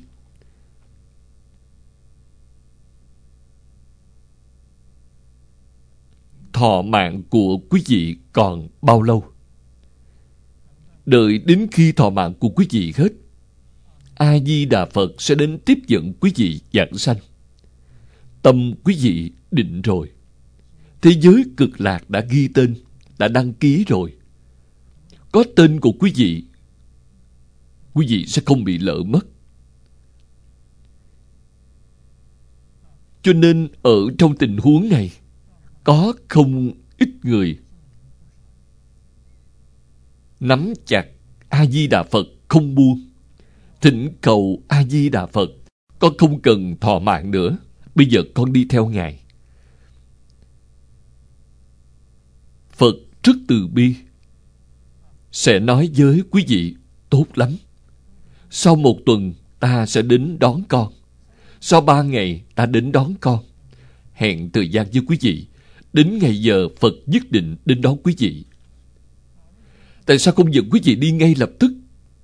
Thọ mạng của quý vị còn bao lâu? Đợi đến khi thọ mạng của quý vị hết, A-di-đà Phật sẽ đến tiếp dẫn quý vị giảng sanh. Tâm quý vị định rồi, thế giới cực lạc đã ghi tên, đã đăng ký rồi. Có tên của quý vị, quý vị sẽ không bị lỡ mất. Cho nên ở trong tình huống này, có không ít người nắm chặt A-di-đà Phật không buông, thỉnh cầu A-di-đà Phật, con không cần thọ mạng nữa, bây giờ con đi theo Ngài. Phật rất từ bi, sẽ nói với quý vị, tốt lắm, sau một tuần ta sẽ đến đón con, sau ba ngày ta đến đón con. Hẹn thời gian với quý vị, đến ngày giờ Phật nhất định đến đón quý vị. Tại sao không dẫn quý vị đi ngay lập tức?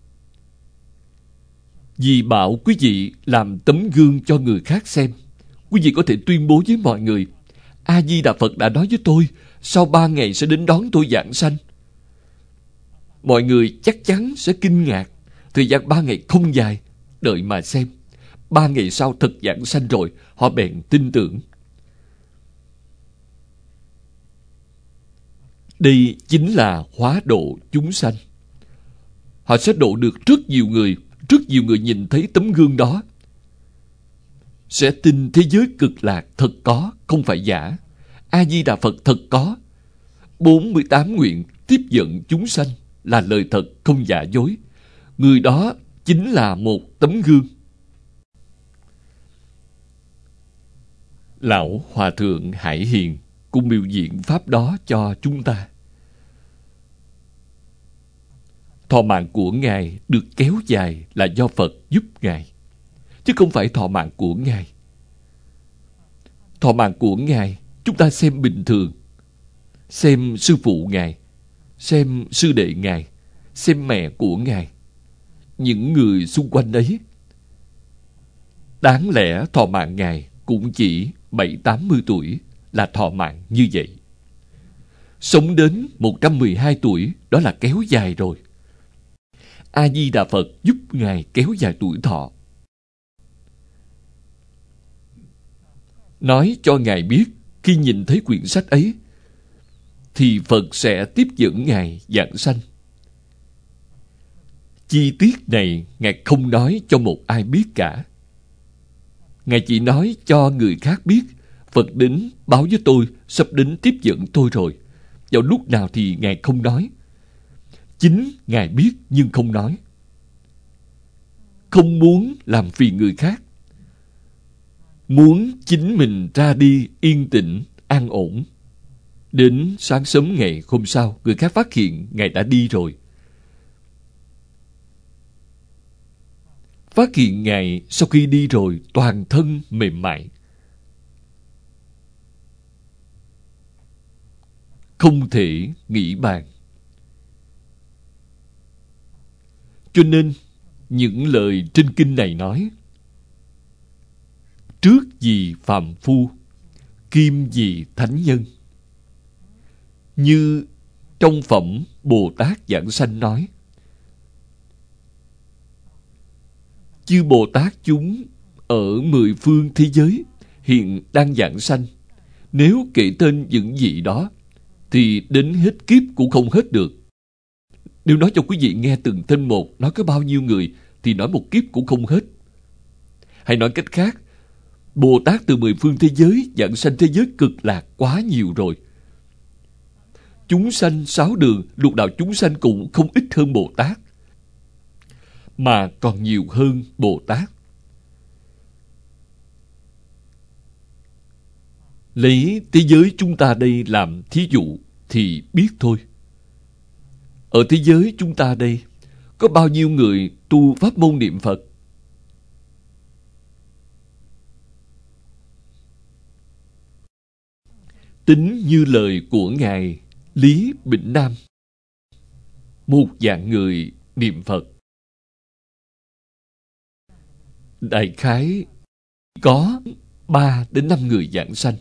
Vì bảo quý vị làm tấm gương cho người khác xem. Quý vị có thể tuyên bố với mọi người, A-di-đà Phật đã nói với tôi, sau ba ngày sẽ đến đón tôi giảng sanh. Mọi người chắc chắn sẽ kinh ngạc. Thời gian ba ngày không dài, đợi mà xem. Ba ngày sau thật giảng sanh rồi, họ bèn tin tưởng. Đây chính là hóa độ chúng sanh. Họ sẽ độ được rất nhiều người. Rất nhiều người nhìn thấy tấm gương đó sẽ tin thế giới cực lạc thật có, không phải giả. A-di-đà Phật thật có. bốn mươi tám nguyện tiếp dẫn chúng sanh là lời thật, không giả dối. Người đó chính là một tấm gương. Lão Hòa Thượng Hải Hiền cũng biểu diễn pháp đó cho chúng ta. Thọ mạng của Ngài được kéo dài là do Phật giúp Ngài, chứ không phải thọ mạng của Ngài. Thọ mạng của Ngài chúng ta xem bình thường. Xem sư phụ Ngài, xem sư đệ Ngài, xem mẹ của Ngài, những người xung quanh ấy. Đáng lẽ thọ mạng Ngài cũng chỉ bảy tám mươi tuổi là thọ mạng như vậy. Sống đến một trăm mười hai tuổi đó là kéo dài rồi. A-di-đà Phật giúp Ngài kéo dài tuổi thọ. Nói cho Ngài biết, khi nhìn thấy quyển sách ấy, thì Phật sẽ tiếp dẫn Ngài giảng sanh. Chi tiết này Ngài không nói cho một ai biết cả. Ngài chỉ nói cho người khác biết, Phật đến báo với tôi, sắp đến tiếp dẫn tôi rồi. Vào lúc nào thì Ngài không nói. Chính Ngài biết nhưng không nói. Không muốn làm phiền người khác. Muốn chính mình ra đi yên tĩnh, an ổn. Đến sáng sớm ngày hôm sau, người khác phát hiện Ngài đã đi rồi. phát hiện Ngài sau khi đi rồi toàn thân mềm mại, không thể nghĩ bàn. Cho nên những lời trên kinh này nói: trước vì phàm phu, kim vì thánh nhân. Như trong phẩm Bồ Tát Giảng Sanh nói, chư Bồ Tát chúng ở mười phương thế giới hiện đang giảng sanh, nếu kể tên những vị đó thì đến hết kiếp cũng không hết được. Nếu nói cho quý vị nghe từng tên một, nói có bao nhiêu người, thì nói một kiếp cũng không hết. Hay nói cách khác, Bồ Tát từ mười phương thế giới giảng sanh thế giới cực lạc quá nhiều rồi. Chúng sanh sáu đường, lục đạo chúng sanh cũng không ít hơn Bồ Tát, mà còn nhiều hơn Bồ Tát. Lấy thế giới chúng ta đây làm thí dụ thì biết thôi. Ở thế giới chúng ta đây có bao nhiêu người tu pháp môn niệm Phật? Tính như lời của Ngài Lý Bỉnh Nam, một vạn người niệm Phật, đại khái có ba đến năm người giảng sanh.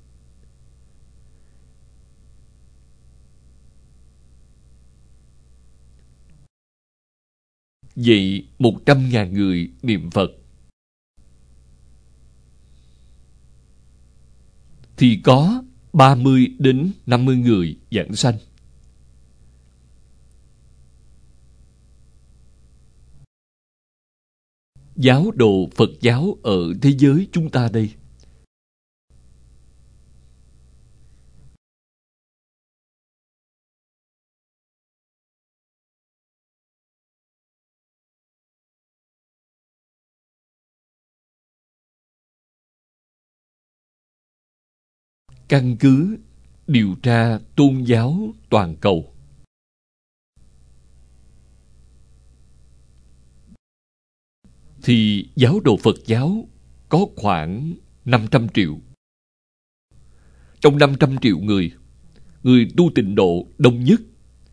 Vậy một trăm ngàn người niệm Phật thì có ba mươi đến năm mươi người giảng sanh. Giáo đồ Phật giáo ở thế giới chúng ta đây căn cứ điều tra tôn giáo toàn cầu, thì giáo đồ Phật giáo có khoảng năm trăm triệu. Trong năm trăm triệu người, người tu tịnh độ đông nhất,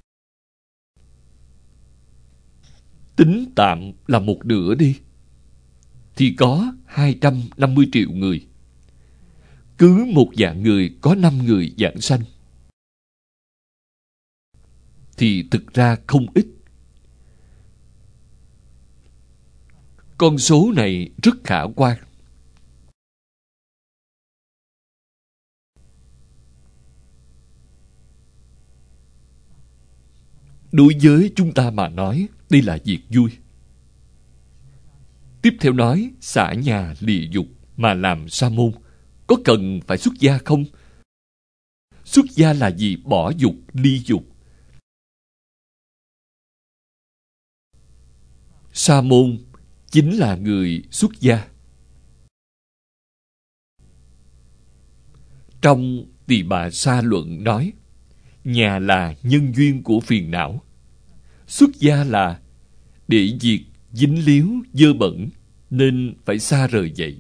tính tạm là một nửa đi, thì có hai trăm năm mươi triệu người. Cứ một vạn người có năm người giảng sanh, thì thực ra không ít. Con số này rất khả quan. Đối với chúng ta mà nói, đây là việc vui. Tiếp theo nói, xả nhà lìa dục mà làm sa môn, có cần phải xuất gia không? Xuất gia là gì? Bỏ dục, ly dục. Sa môn chính là người xuất gia. Trong Tỳ Bà Sa Luận nói, nhà là nhân duyên của phiền não, xuất gia là để diệt dính líu dơ bẩn, nên phải xa rời vậy.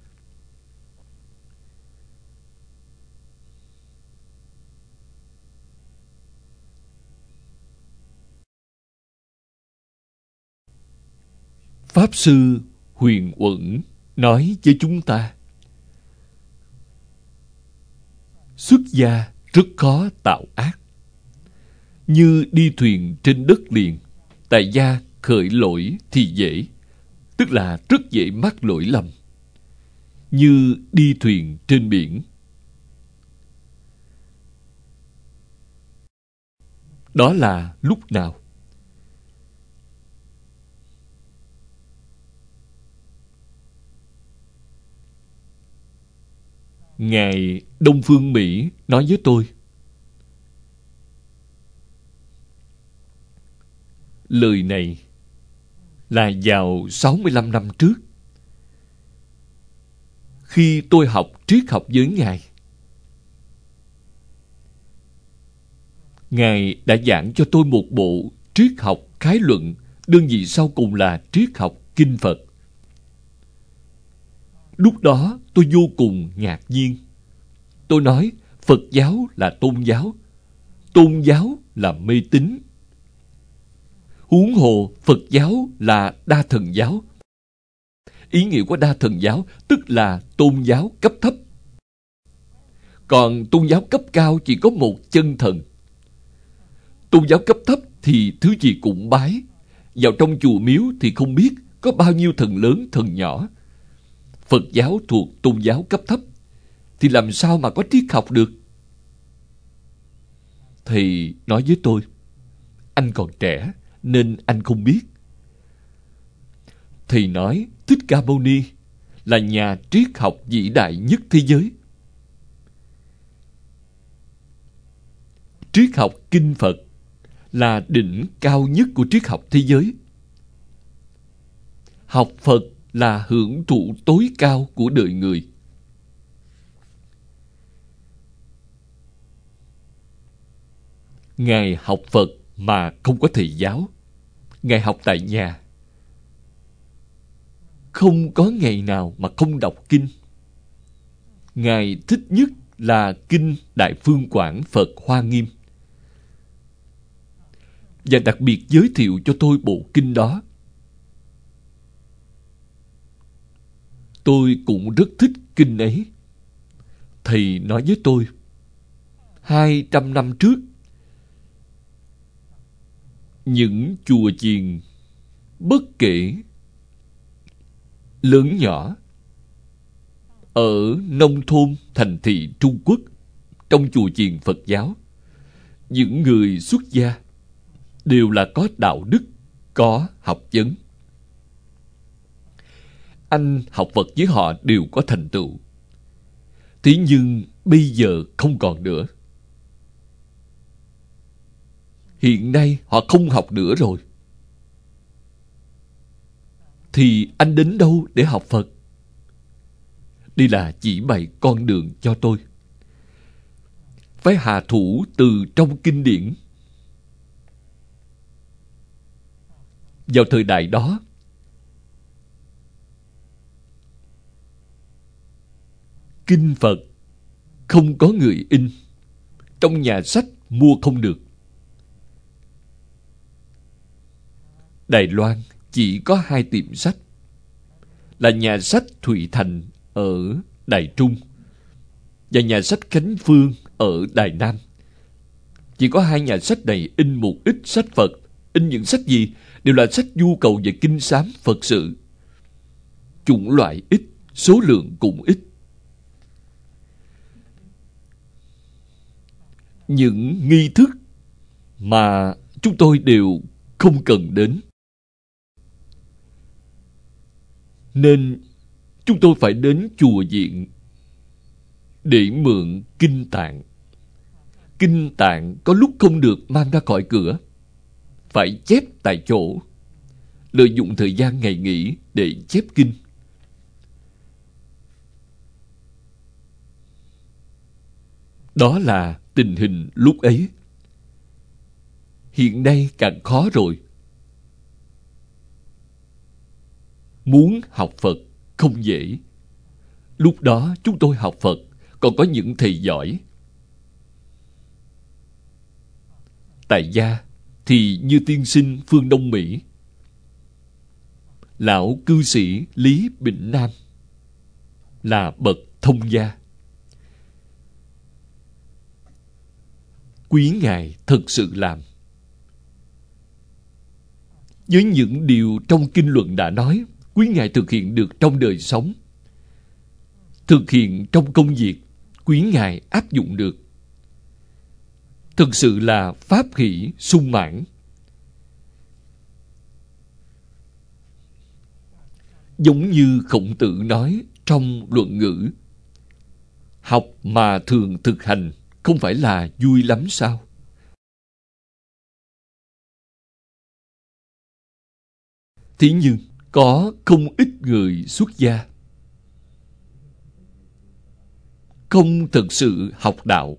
Pháp Sư Huyền Uẩn nói với chúng ta, xuất gia rất khó tạo ác. Như đi thuyền trên đất liền, tại gia khởi lỗi thì dễ, tức là rất dễ mắc lỗi lầm. Như đi thuyền trên biển. Đó là lúc nào? Ngài Đông Phương Mỹ nói với tôi, lời này là vào sáu mươi lăm năm trước, khi tôi học triết học với Ngài. Ngài đã giảng cho tôi một bộ triết học khái luận, đơn vị sau cùng là triết học kinh Phật. Lúc đó tôi vô cùng ngạc nhiên. Tôi nói Phật giáo là tôn giáo, tôn giáo là mê tín. Huống hồ Phật giáo là đa thần giáo. Ý nghĩa của đa thần giáo tức là tôn giáo cấp thấp. Còn tôn giáo cấp cao chỉ có một chân thần. Tôn giáo cấp thấp thì thứ gì cũng bái. Vào trong chùa miếu thì không biết có bao nhiêu thần lớn thần nhỏ. Phật giáo thuộc tôn giáo cấp thấp thì làm sao mà có triết học được? Thầy nói với tôi, anh còn trẻ nên anh không biết. Thầy nói Thích Ca Mâu Ni là nhà triết học vĩ đại nhất thế giới. Triết học kinh Phật là đỉnh cao nhất của triết học thế giới. Học Phật là hưởng thụ tối cao của đời người. Ngài học Phật mà không có thầy giáo. Ngài học tại nhà. Không có ngày nào mà không đọc kinh. Ngài thích nhất là kinh Đại Phương Quảng Phật Hoa Nghiêm. Và đặc biệt giới thiệu cho tôi bộ kinh đó. Tôi cũng rất thích kinh ấy. Thầy nói với tôi, hai trăm năm trước, những chùa chiền bất kể lớn nhỏ ở nông thôn, thành thị Trung Quốc, trong chùa chiền Phật giáo, những người xuất gia đều là có đạo đức, có học vấn. Anh học Phật với họ đều có thành tựu. Thế nhưng bây giờ không còn nữa. Hiện nay họ không học nữa rồi. Thì anh đến đâu để học Phật? Đây là chỉ bày con đường cho tôi. Phải hạ thủ từ trong kinh điển. Vào thời đại đó, kinh Phật không có người in. Trong nhà sách mua không được. Đài Loan chỉ có hai tiệm sách, là nhà sách Thụy Thành ở Đài Trung và nhà sách Khánh Phương ở Đài Nam. Chỉ có hai nhà sách này in một ít sách Phật. In những sách gì? Đều là sách nhu cầu về kinh sám Phật sự. Chủng loại ít, số lượng cũng ít. Những nghi thức mà chúng tôi đều không cần đến. Nên chúng tôi phải đến chùa viện để mượn kinh tạng. Kinh tạng có lúc không được mang ra khỏi cửa, phải chép tại chỗ, lợi dụng thời gian ngày nghỉ để chép kinh. Đó là tình hình lúc ấy. Hiện nay càng khó rồi. Muốn học Phật không dễ. Lúc đó chúng tôi học Phật còn có những thầy giỏi. Tại gia thì như tiên sinh Phương Đông Mỹ, lão cư sĩ Lý Bỉnh Nam là bậc thông gia. Quý ngài thật sự làm. Với những điều trong kinh luận đã nói, quý ngài thực hiện được trong đời sống. Thực hiện trong công việc, quý ngài áp dụng được. Thực sự là pháp hỷ sung mãn. Giống như Khổng Tử nói trong Luận Ngữ, học mà thường thực hành không phải là vui lắm sao? Thế nhưng có không ít người xuất gia không thực sự học đạo.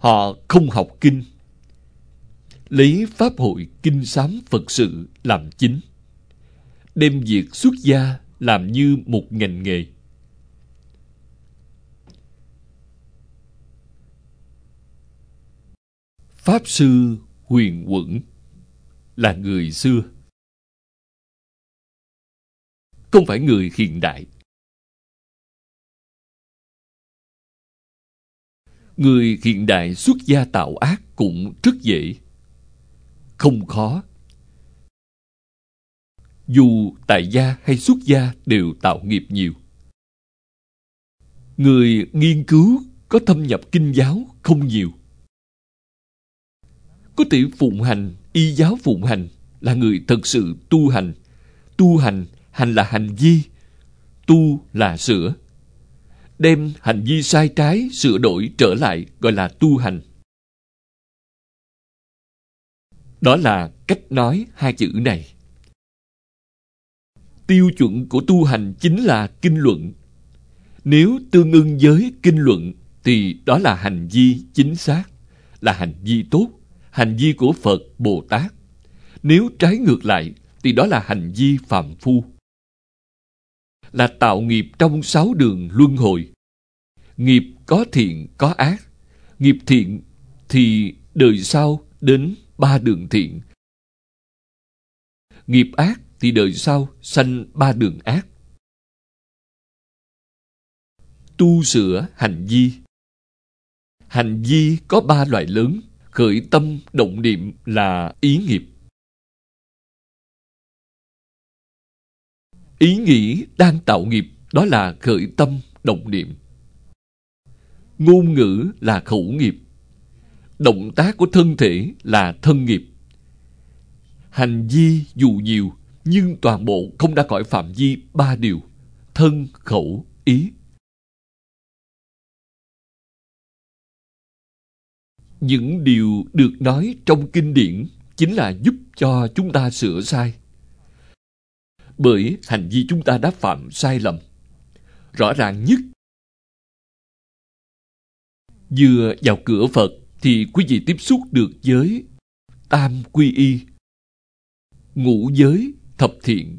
Họ không học kinh, lấy pháp hội kinh sám Phật sự làm chính, đem việc xuất gia làm như một ngành nghề. Pháp Sư Huyền Quẩn là người xưa, không phải người hiện đại. Người hiện đại xuất gia tạo ác cũng rất dễ, không khó. Dù tại gia hay xuất gia đều tạo nghiệp nhiều. Người nghiên cứu có thâm nhập kinh giáo không nhiều. Có thể phụng hành, y giáo phụng hành là người thật sự tu hành. Tu hành, hành là hành vi, tu là sửa. Đem hành vi sai trái sửa đổi trở lại gọi là tu hành. Đó là cách nói hai chữ này. Tiêu chuẩn của tu hành chính là kinh luận. Nếu tương ưng với kinh luận thì đó là hành vi chính xác, là hành vi tốt, hành vi của Phật, Bồ Tát. Nếu trái ngược lại thì đó là hành vi phàm phu, là tạo nghiệp trong sáu đường luân hồi. Nghiệp có thiện có ác. Nghiệp thiện thì đời sau đến ba đường thiện. Nghiệp ác thì đời sau sanh ba đường ác. Tu sửa hành vi. Hành vi có ba loại lớn. Khởi tâm động niệm là ý nghiệp. Ý nghĩ đang tạo nghiệp, đó là khởi tâm động niệm. Ngôn ngữ là khẩu nghiệp. Động tác của thân thể là thân nghiệp. Hành vi dù nhiều, nhưng toàn bộ không ra khỏi phạm vi ba điều: thân, khẩu, ý. Những điều được nói trong kinh điển chính là giúp cho chúng ta sửa sai. Bởi hành vi chúng ta đã phạm sai lầm. Rõ ràng nhất, vừa vào cửa Phật thì quý vị tiếp xúc được với tam quy y, ngũ giới, thập thiện.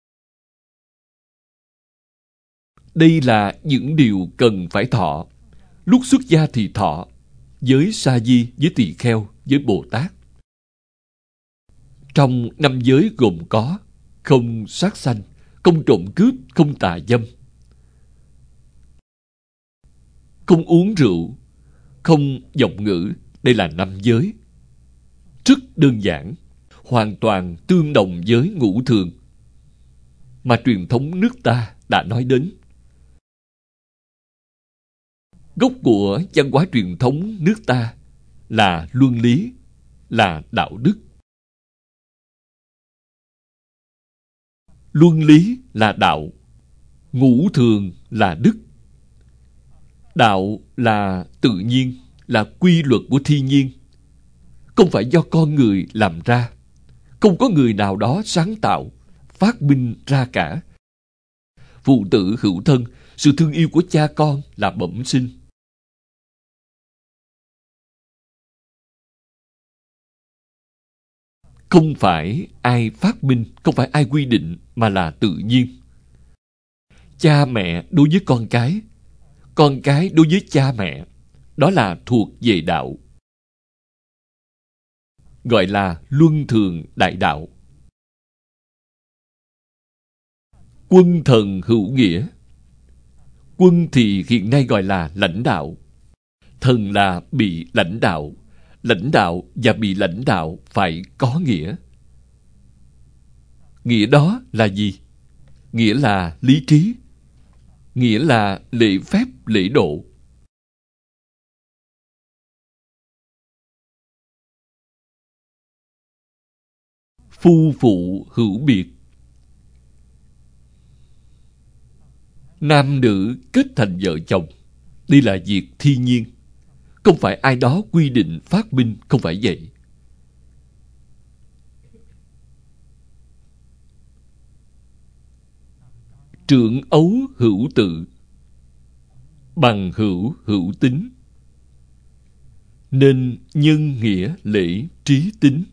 Đây là những điều cần phải thọ. Lúc xuất gia thì thọ, với sa di, với tỳ kheo, với Bồ Tát. Trong năm giới gồm có không sát sanh, không trộm cướp, không tà dâm, không uống rượu, không vọng ngữ. Đây là năm giới. Rất đơn giản, hoàn toàn tương đồng với ngũ thường mà truyền thống nước ta đã nói đến. Gốc của văn hóa truyền thống nước ta là luân lý, là đạo đức. Luân lý là đạo, ngũ thường là đức. Đạo là tự nhiên, là quy luật của thiên nhiên, không phải do con người làm ra. Không có người nào đó sáng tạo, phát minh ra cả. Phụ tử hữu thân, sự thương yêu của cha con là bẩm sinh. Không phải ai phát minh, không phải ai quy định, mà là tự nhiên. Cha mẹ đối với con cái, con cái đối với cha mẹ, đó là thuộc về đạo, gọi là luân thường đại đạo. Quân thần hữu nghĩa. Quân thì hiện nay gọi là lãnh đạo, thần là bị lãnh đạo. Lãnh đạo và bị lãnh đạo phải có nghĩa. Nghĩa đó là gì? Nghĩa là lý trí, nghĩa là lễ phép, lễ độ. Phu phụ hữu biệt. Nam nữ kết thành vợ chồng, đây là việc thiên nhiên, không phải ai đó quy định phát minh, không phải vậy. Trưởng ấu hữu tự, bằng hữu hữu tín. Nên nhân nghĩa lễ trí tín.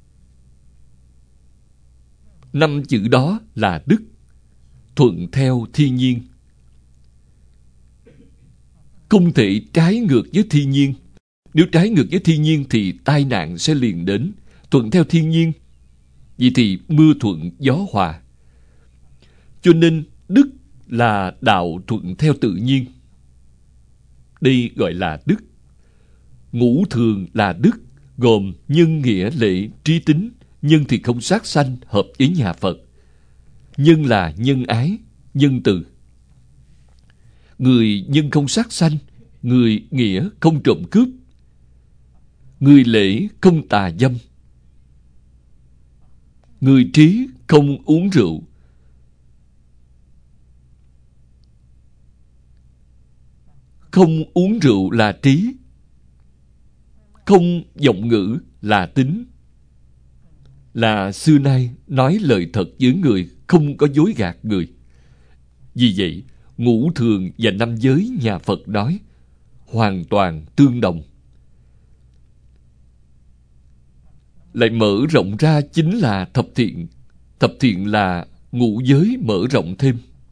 Năm chữ đó là đức, thuận theo thiên nhiên. Không thể trái ngược với thiên nhiên. Nếu trái ngược với thiên nhiên thì tai nạn sẽ liền đến. Thuận theo thiên nhiên, vậy thì mưa thuận gió hòa. Cho nên đức là đạo thuận theo tự nhiên. Đây gọi là đức. Ngũ thường là đức, gồm nhân nghĩa lễ trí tín. Nhân thì không sát sanh, hợp với nhà Phật. Nhân là nhân ái, nhân từ. Người nhân không sát sanh, người nghĩa không trộm cướp, người lễ không tà dâm, người trí không uống rượu, không uống rượu là trí, không vọng ngữ là tín. Là xưa nay nói lời thật với người, không có dối gạt người. Vì vậy, ngũ thường và năm giới nhà Phật nói hoàn toàn tương đồng. Lại mở rộng ra chính là thập thiện. Thập thiện là ngũ giới mở rộng thêm.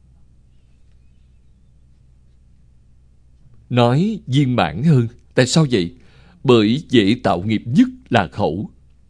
Nói viên mãn hơn. Tại sao vậy? Bởi dễ tạo nghiệp nhất là khẩu.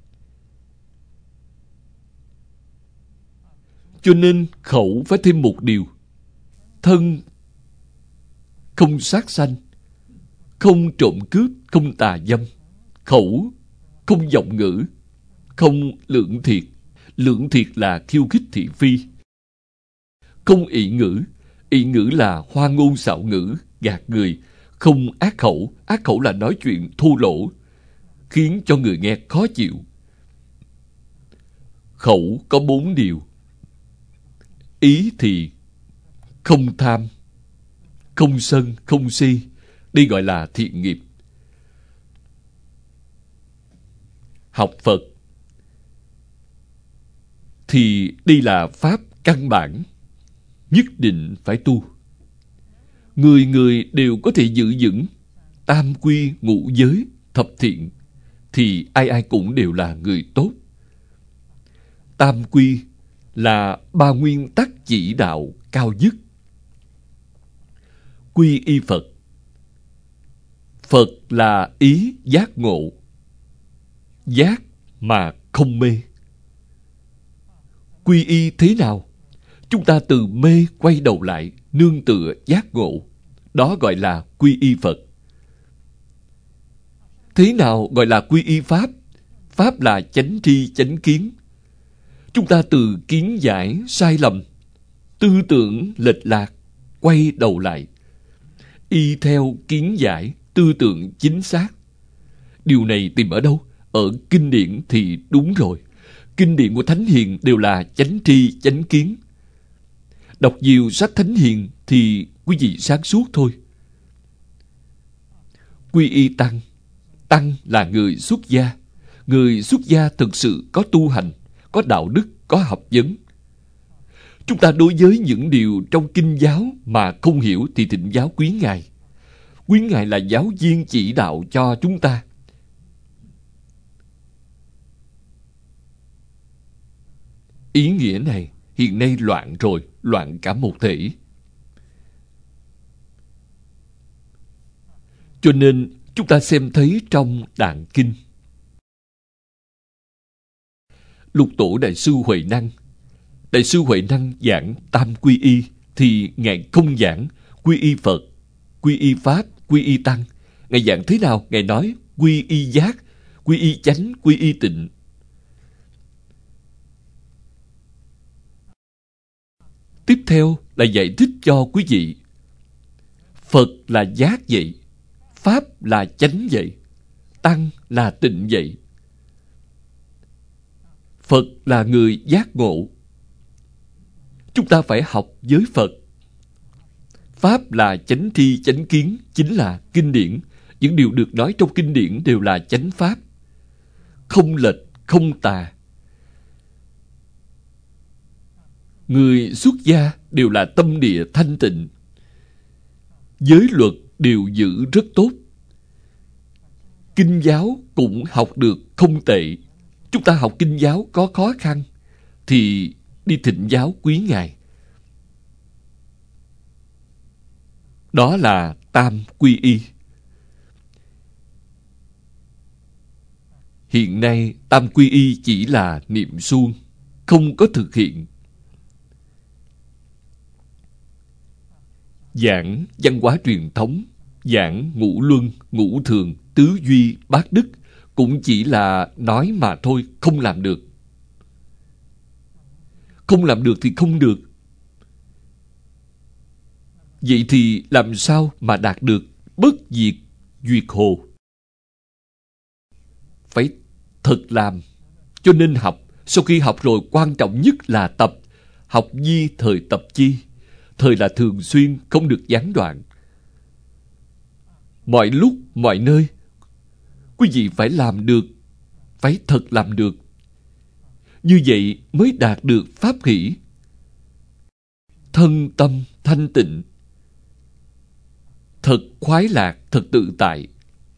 Cho nên khẩu phải thêm một điều. Thân không sát sanh, không trộm cướp, không tà dâm. Khẩu không vọng ngữ, không lưỡng thiệt. Lưỡng thiệt là khiêu khích thị phi. Không ỷ ngữ. Ỷ ngữ là hoa ngôn xạo ngữ, gạt người. Không ác khẩu. Ác khẩu là nói chuyện thô lỗ, khiến cho người nghe khó chịu. Khẩu có bốn điều. Ý thì không tham, không sân, không si. Đây gọi là thiện nghiệp. Học Phật thì đây là pháp căn bản, nhất định phải tu. Người người đều có thể giữ vững tam quy ngũ giới thập thiện, thì ai ai cũng đều là người tốt. Tam quy là ba nguyên tắc chỉ đạo cao nhất. Quy y Phật. Phật là ý giác ngộ, giác mà không mê. Quy y thế nào? Chúng ta từ mê quay đầu lại, nương tựa giác ngộ. Đó gọi là quy y Phật. Thế nào gọi là quy y Pháp? Pháp là chánh tri chánh kiến. Chúng ta từ kiến giải sai lầm, tư tưởng lệch lạc, quay đầu lại, y theo kiến giải, tư tưởng chính xác. Điều này tìm ở đâu? Ở kinh điển thì đúng rồi. Kinh điển của Thánh Hiền đều là chánh tri chánh kiến. Đọc nhiều sách Thánh Hiền thì quý vị sáng suốt thôi. Quy y Tăng. Tăng là người xuất gia. Người xuất gia thực sự có tu hành, có đạo đức, có học vấn. Chúng ta đối với những điều trong kinh giáo mà không hiểu thì thỉnh giáo quý ngài. Quý ngài là giáo viên chỉ đạo cho chúng ta. Ý nghĩa này hiện nay loạn rồi, loạn cả một thể. Cho nên chúng ta xem thấy trong Đàn Kinh, Lục Tổ Đại sư Huệ Năng, Đại sư Huệ Năng giảng tam quy y, thì ngài không giảng quy y Phật, quy y Pháp, quy y Tăng. Ngài giảng thế nào? Ngài nói quy y giác, quy y chánh, quy y tịnh. Tiếp theo là giải thích cho quý vị. Phật là giác vậy, Pháp là chánh vậy, Tăng là tịnh vậy. Phật là người giác ngộ. Chúng ta phải học với Phật. Pháp là chánh tri chánh kiến, chính là kinh điển. Những điều được nói trong kinh điển đều là chánh pháp, không lệch, không tà. Người xuất gia đều là tâm địa thanh tịnh, giới luật đều giữ rất tốt. Kinh giáo cũng học được không tệ. Chúng ta học kinh giáo có khó khăn thì đi thịnh giáo quý ngài. Đó là tam quy y. Hiện nay tam quy y chỉ là niệm suông, không có thực hiện. Giảng văn hóa truyền thống, giảng ngũ luân, ngũ thường, tứ duy, bát đức cũng chỉ là nói mà thôi, không làm được. Không làm được thì không được. Vậy thì làm sao mà đạt được bất diệt duyệt hồ? Phải thật làm. Cho nên học. Sau khi học rồi, quan trọng nhất là tập. Học di thời tập chi. Thời là thường xuyên, không được gián đoạn. Mọi lúc, mọi nơi, quý vị phải làm được. Phải thật làm được. Như vậy mới đạt được pháp hỷ. Thân tâm thanh tịnh. Thật khoái lạc, thật tự tại.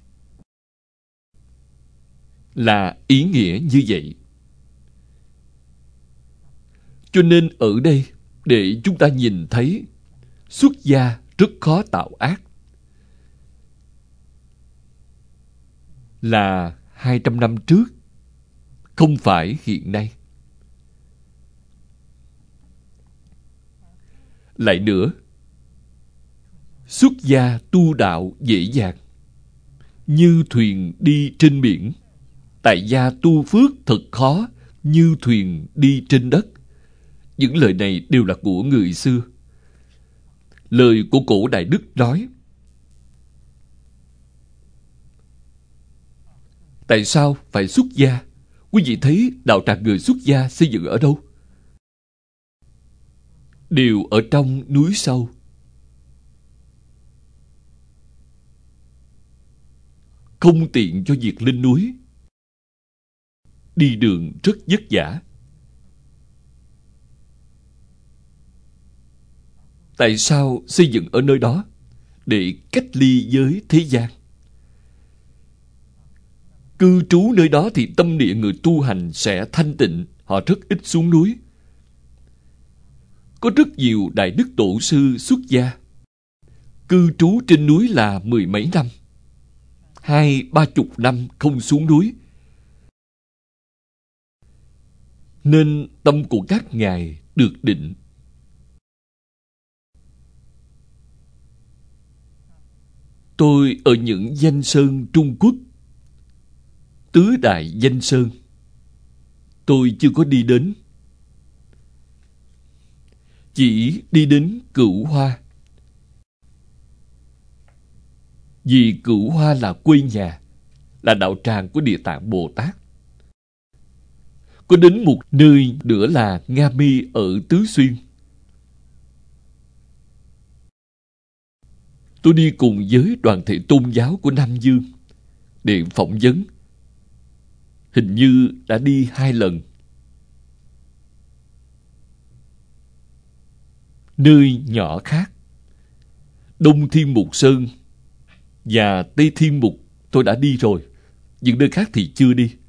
Là ý nghĩa như vậy. Cho nên ở đây, để chúng ta nhìn thấy xuất gia rất khó tạo ác. Là hai trăm năm trước, không phải hiện nay. Lại nữa, xuất gia tu đạo dễ dàng, như thuyền đi trên biển. Tại gia tu phước thật khó, như thuyền đi trên đất. Những lời này đều là của người xưa. Lời của cổ Đại Đức nói. Tại sao phải xuất gia? Quý vị thấy đạo tràng người xuất gia xây dựng ở đâu? Đều ở trong núi sâu. Không tiện cho việc lên núi. Đi đường rất vất vả. Tại sao xây dựng ở nơi đó? Để cách ly với thế gian. Cư trú nơi đó thì tâm địa người tu hành sẽ thanh tịnh. Họ rất ít xuống núi. Có rất nhiều đại đức tổ sư xuất gia. Cư trú trên núi là mười mấy năm. Hai ba chục năm không xuống núi. Nên tâm của các ngài được định. Tôi ở những danh sơn Trung Quốc, tứ đại danh sơn, tôi chưa có đi đến. Chỉ đi đến Cửu Hoa. Vì Cửu Hoa là quê nhà, là đạo tràng của Địa Tạng Bồ Tát. Có đến một nơi nữa là Nga Mi ở Tứ Xuyên. Tôi đi cùng với đoàn thể tôn giáo của Nam Dương để phỏng vấn. Hình như đã đi hai lần. Nơi nhỏ khác, Đông Thiên Mục Sơn và Tây Thiên Mục tôi đã đi rồi. Những nơi khác thì chưa đi.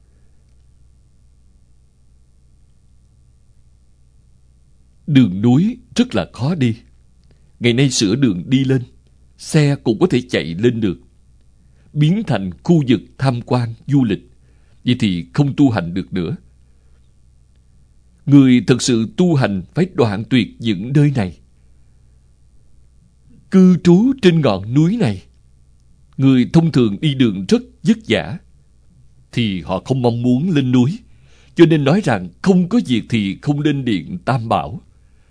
Đường núi rất là khó đi. Ngày nay sửa đường đi lên, xe cũng có thể chạy lên được. Biến thành khu vực tham quan, du lịch. Vậy thì không tu hành được nữa. Người thật sự tu hành phải đoạn tuyệt những nơi này. Cư trú trên ngọn núi này, người thông thường đi đường rất vất vả, thì họ không mong muốn lên núi. Cho nên nói rằng không có việc thì không lên điện Tam Bảo.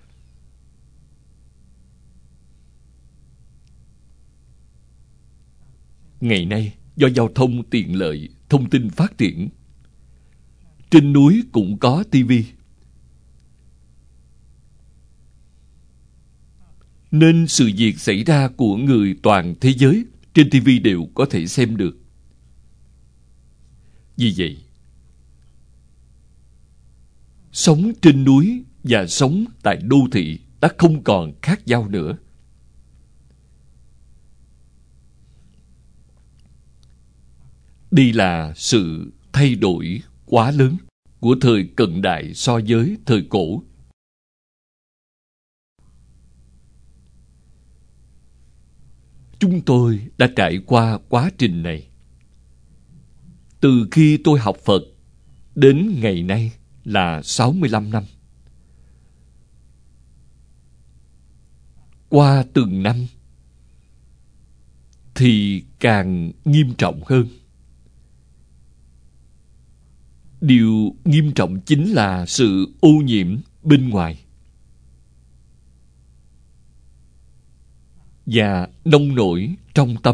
Ngày nay, do giao thông tiện lợi, thông tin phát triển, trên núi cũng có tivi. Nên sự việc xảy ra của người toàn thế giới trên tivi đều có thể xem được. Vì vậy, sống trên núi và sống tại đô thị đã không còn khác nhau nữa. Đây là sự thay đổi quá lớn của thời cận đại so với thời cổ. Chúng tôi đã trải qua quá trình này. Từ khi tôi học Phật đến ngày nay là sáu mươi lăm năm. Qua từng năm thì càng nghiêm trọng hơn. Điều nghiêm trọng chính là sự ô nhiễm bên ngoài và nông nổi trong tâm.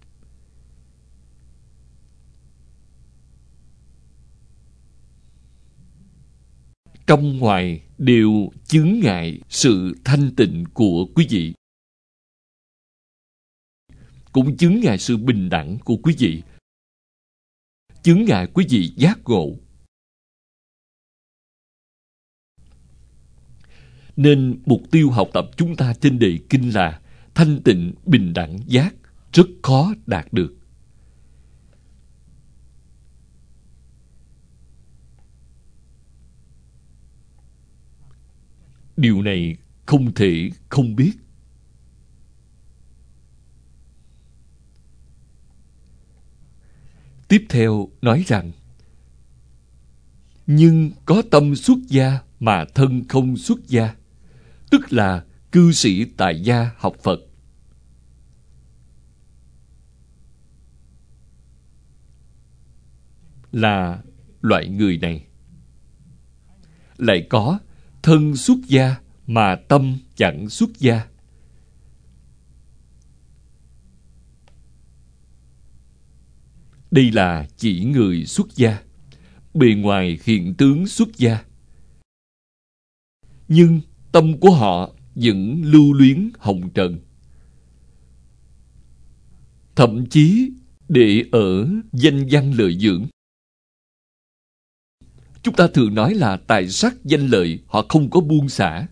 Trong ngoài đều chướng ngại sự thanh tịnh của quý vị, cũng chướng ngại sự bình đẳng của quý vị, chướng ngại quý vị giác ngộ. Nên mục tiêu học tập chúng ta trên đề kinh là thanh tịnh bình đẳng giác, rất khó đạt được. Điều này không thể không biết. Tiếp theo nói rằng, nhưng có tâm xuất gia mà thân không xuất gia, tức là cư sĩ tại gia học Phật. Là loại người này. Lại có thân xuất gia mà tâm chẳng xuất gia. Đây là chỉ người xuất gia, bề ngoài hiện tướng xuất gia, nhưng tâm của họ vẫn lưu luyến hồng trần. Thậm chí để ở danh văn lợi dưỡng. Chúng ta thường nói là tài sắc danh lợi họ không có buông xả.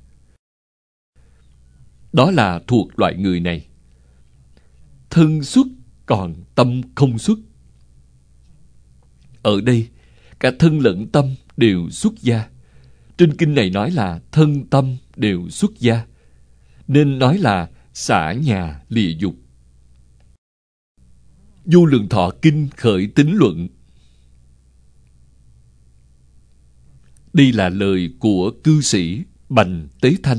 Đó là thuộc loại người này. Thân xuất còn tâm không xuất. Ở đây, cả thân lẫn tâm đều xuất gia. Trên kinh này nói là thân tâm đều xuất gia, nên nói là xả nhà lìa dục. Vô Lượng Thọ Kinh khởi tín luận. Đây là lời của cư sĩ Bành Tế Thanh.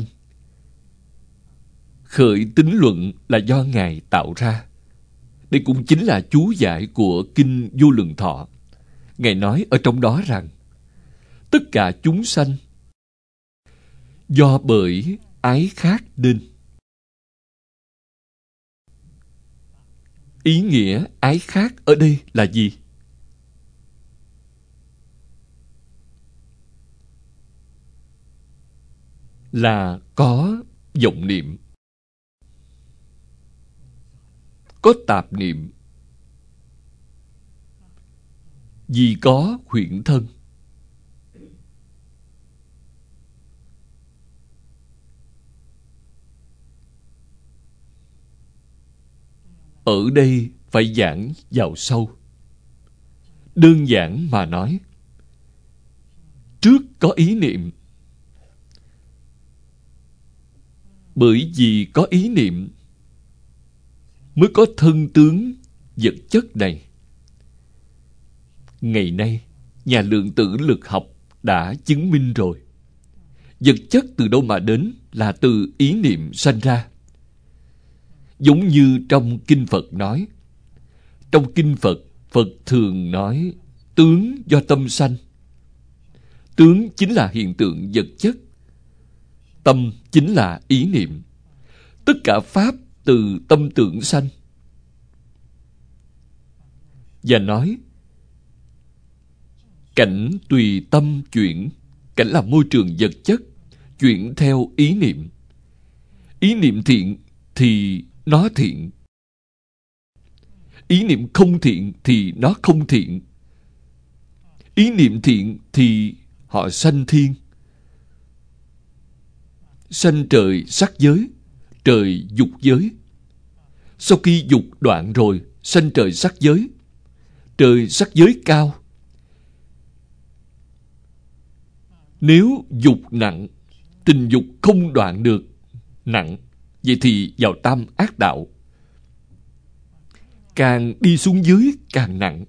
Khởi tín luận là do Ngài tạo ra. Đây cũng chính là chú giải của Kinh Vô Lượng Thọ. Ngài nói ở trong đó rằng, tất cả chúng sanh do bởi ái khác nên. Ý nghĩa ái khác ở đây là gì? Là có vọng niệm, có tạp niệm, vì có huyễn thân. Ở đây phải giảng vào sâu. Đơn giản mà nói, trước có ý niệm. Bởi vì có ý niệm mới có thân tướng vật chất này. Ngày nay, nhà lượng tử lực học đã chứng minh rồi. Vật chất từ đâu mà đến là từ ý niệm sanh ra. Giống như trong Kinh Phật nói. Trong Kinh Phật, Phật thường nói tướng do tâm sanh. Tướng chính là hiện tượng vật chất. Tâm chính là ý niệm. Tất cả pháp từ tâm tưởng sanh. Và nói cảnh tùy tâm chuyển. Cảnh là môi trường vật chất, chuyển theo ý niệm. Ý niệm thiện thì nó thiện. Ý niệm không thiện thì nó không thiện. Ý niệm thiện thì họ sanh thiên, sanh trời sắc giới, trời dục giới. Sau khi dục đoạn rồi, sanh trời sắc giới. trời sắc giới cao. Nếu dục nặng, tình dục không đoạn được nặng, vậy thì vào tam ác đạo. Càng đi xuống dưới càng nặng.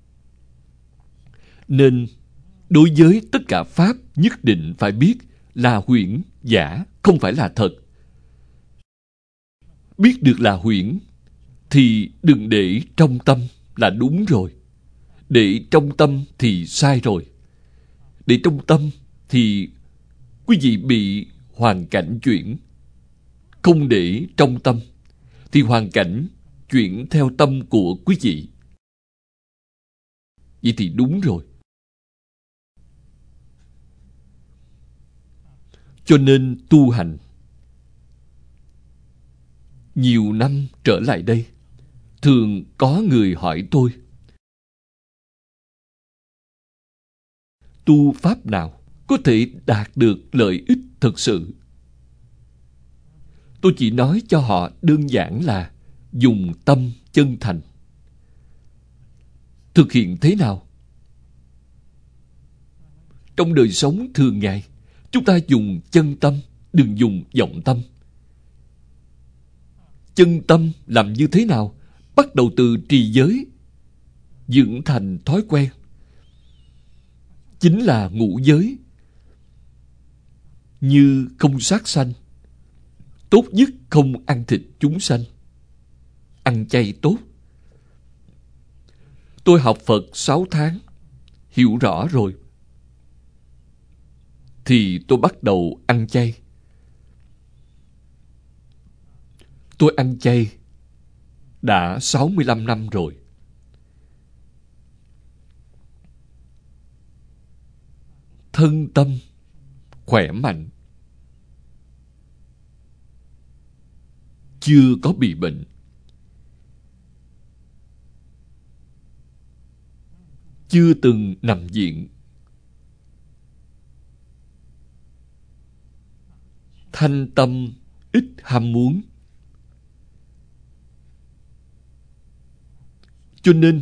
Nên đối với tất cả pháp nhất định phải biết là huyễn giả, không phải là thật. Biết được là huyễn thì đừng để trong tâm là đúng rồi. Để trong tâm thì sai rồi. Để trong tâm thì quý vị bị hoàn cảnh chuyển. Không để trong tâm thì hoàn cảnh chuyển theo tâm của quý vị. Vậy thì đúng rồi. Cho nên tu hành nhiều năm trở lại đây, thường có người hỏi tôi, tu pháp nào có thể đạt được lợi ích thực sự? Tôi chỉ nói cho họ đơn giản là dùng tâm chân thành. Thực hiện thế nào? Trong đời sống thường ngày, chúng ta dùng chân tâm, đừng dùng vọng tâm. Chân tâm làm như thế nào? Bắt đầu từ trì giới, dưỡng thành thói quen. Chính là ngũ giới. Như không sát sanh, tốt nhất không ăn thịt chúng sanh. Ăn chay tốt. Tôi học Phật sáu tháng, hiểu rõ rồi. Thì tôi bắt đầu ăn chay. Tôi ăn chay đã sáu mươi lăm năm rồi. Thân tâm khỏe mạnh, chưa có bị bệnh. Chưa từng nằm viện. Thanh tâm ít ham muốn. Cho nên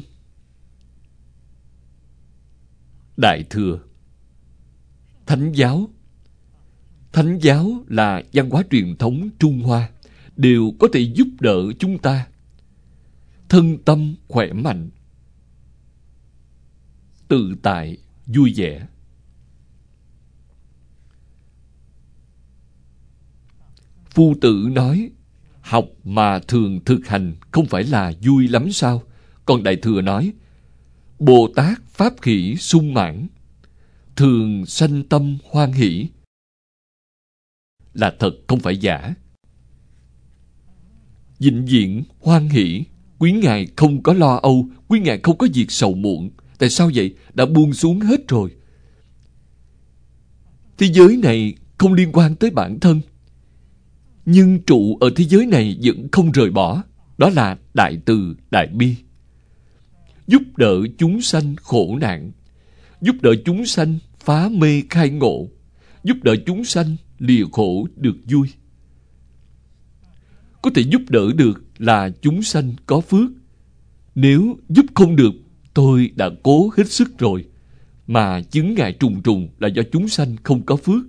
Đại Thừa, Thánh giáo, Thánh giáo là văn hóa truyền thống Trung Hoa, đều có thể giúp đỡ chúng ta thân tâm khỏe mạnh, tự tại, vui vẻ. Phu Tử nói, học mà thường thực hành không phải là vui lắm sao? Còn Đại Thừa nói, Bồ Tát pháp hỷ sung mãn, thường sanh tâm hoan hỷ. Là thật, không phải giả. Vĩnh viễn hoan hỷ, quý ngài không có lo âu, quý ngài không có việc sầu muộn. Tại sao vậy? Đã buông xuống hết rồi. Thế giới này không liên quan tới bản thân, nhưng trụ ở thế giới này vẫn không rời bỏ. Đó là đại từ, đại bi. Giúp đỡ chúng sanh khổ nạn, giúp đỡ chúng sanh phá mê khai ngộ, giúp đỡ chúng sanh lìa khổ được vui. Có thể giúp đỡ được là chúng sanh có phước. Nếu giúp không được, tôi đã cố hết sức rồi, mà chứng ngại trùng trùng là do chúng sanh không có phước.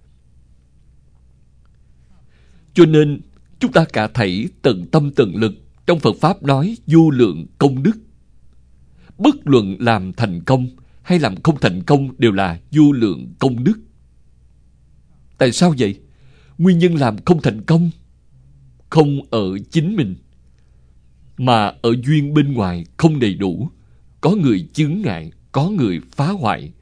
Cho nên chúng ta cả thảy tận tâm tận lực. Trong Phật Pháp nói vô lượng công đức. Bất luận làm thành công hay làm không thành công đều là vô lượng công đức. Tại sao vậy? Nguyên nhân làm không thành công không ở chính mình, mà ở duyên bên ngoài không đầy đủ. Có người chướng ngại, có người phá hoại,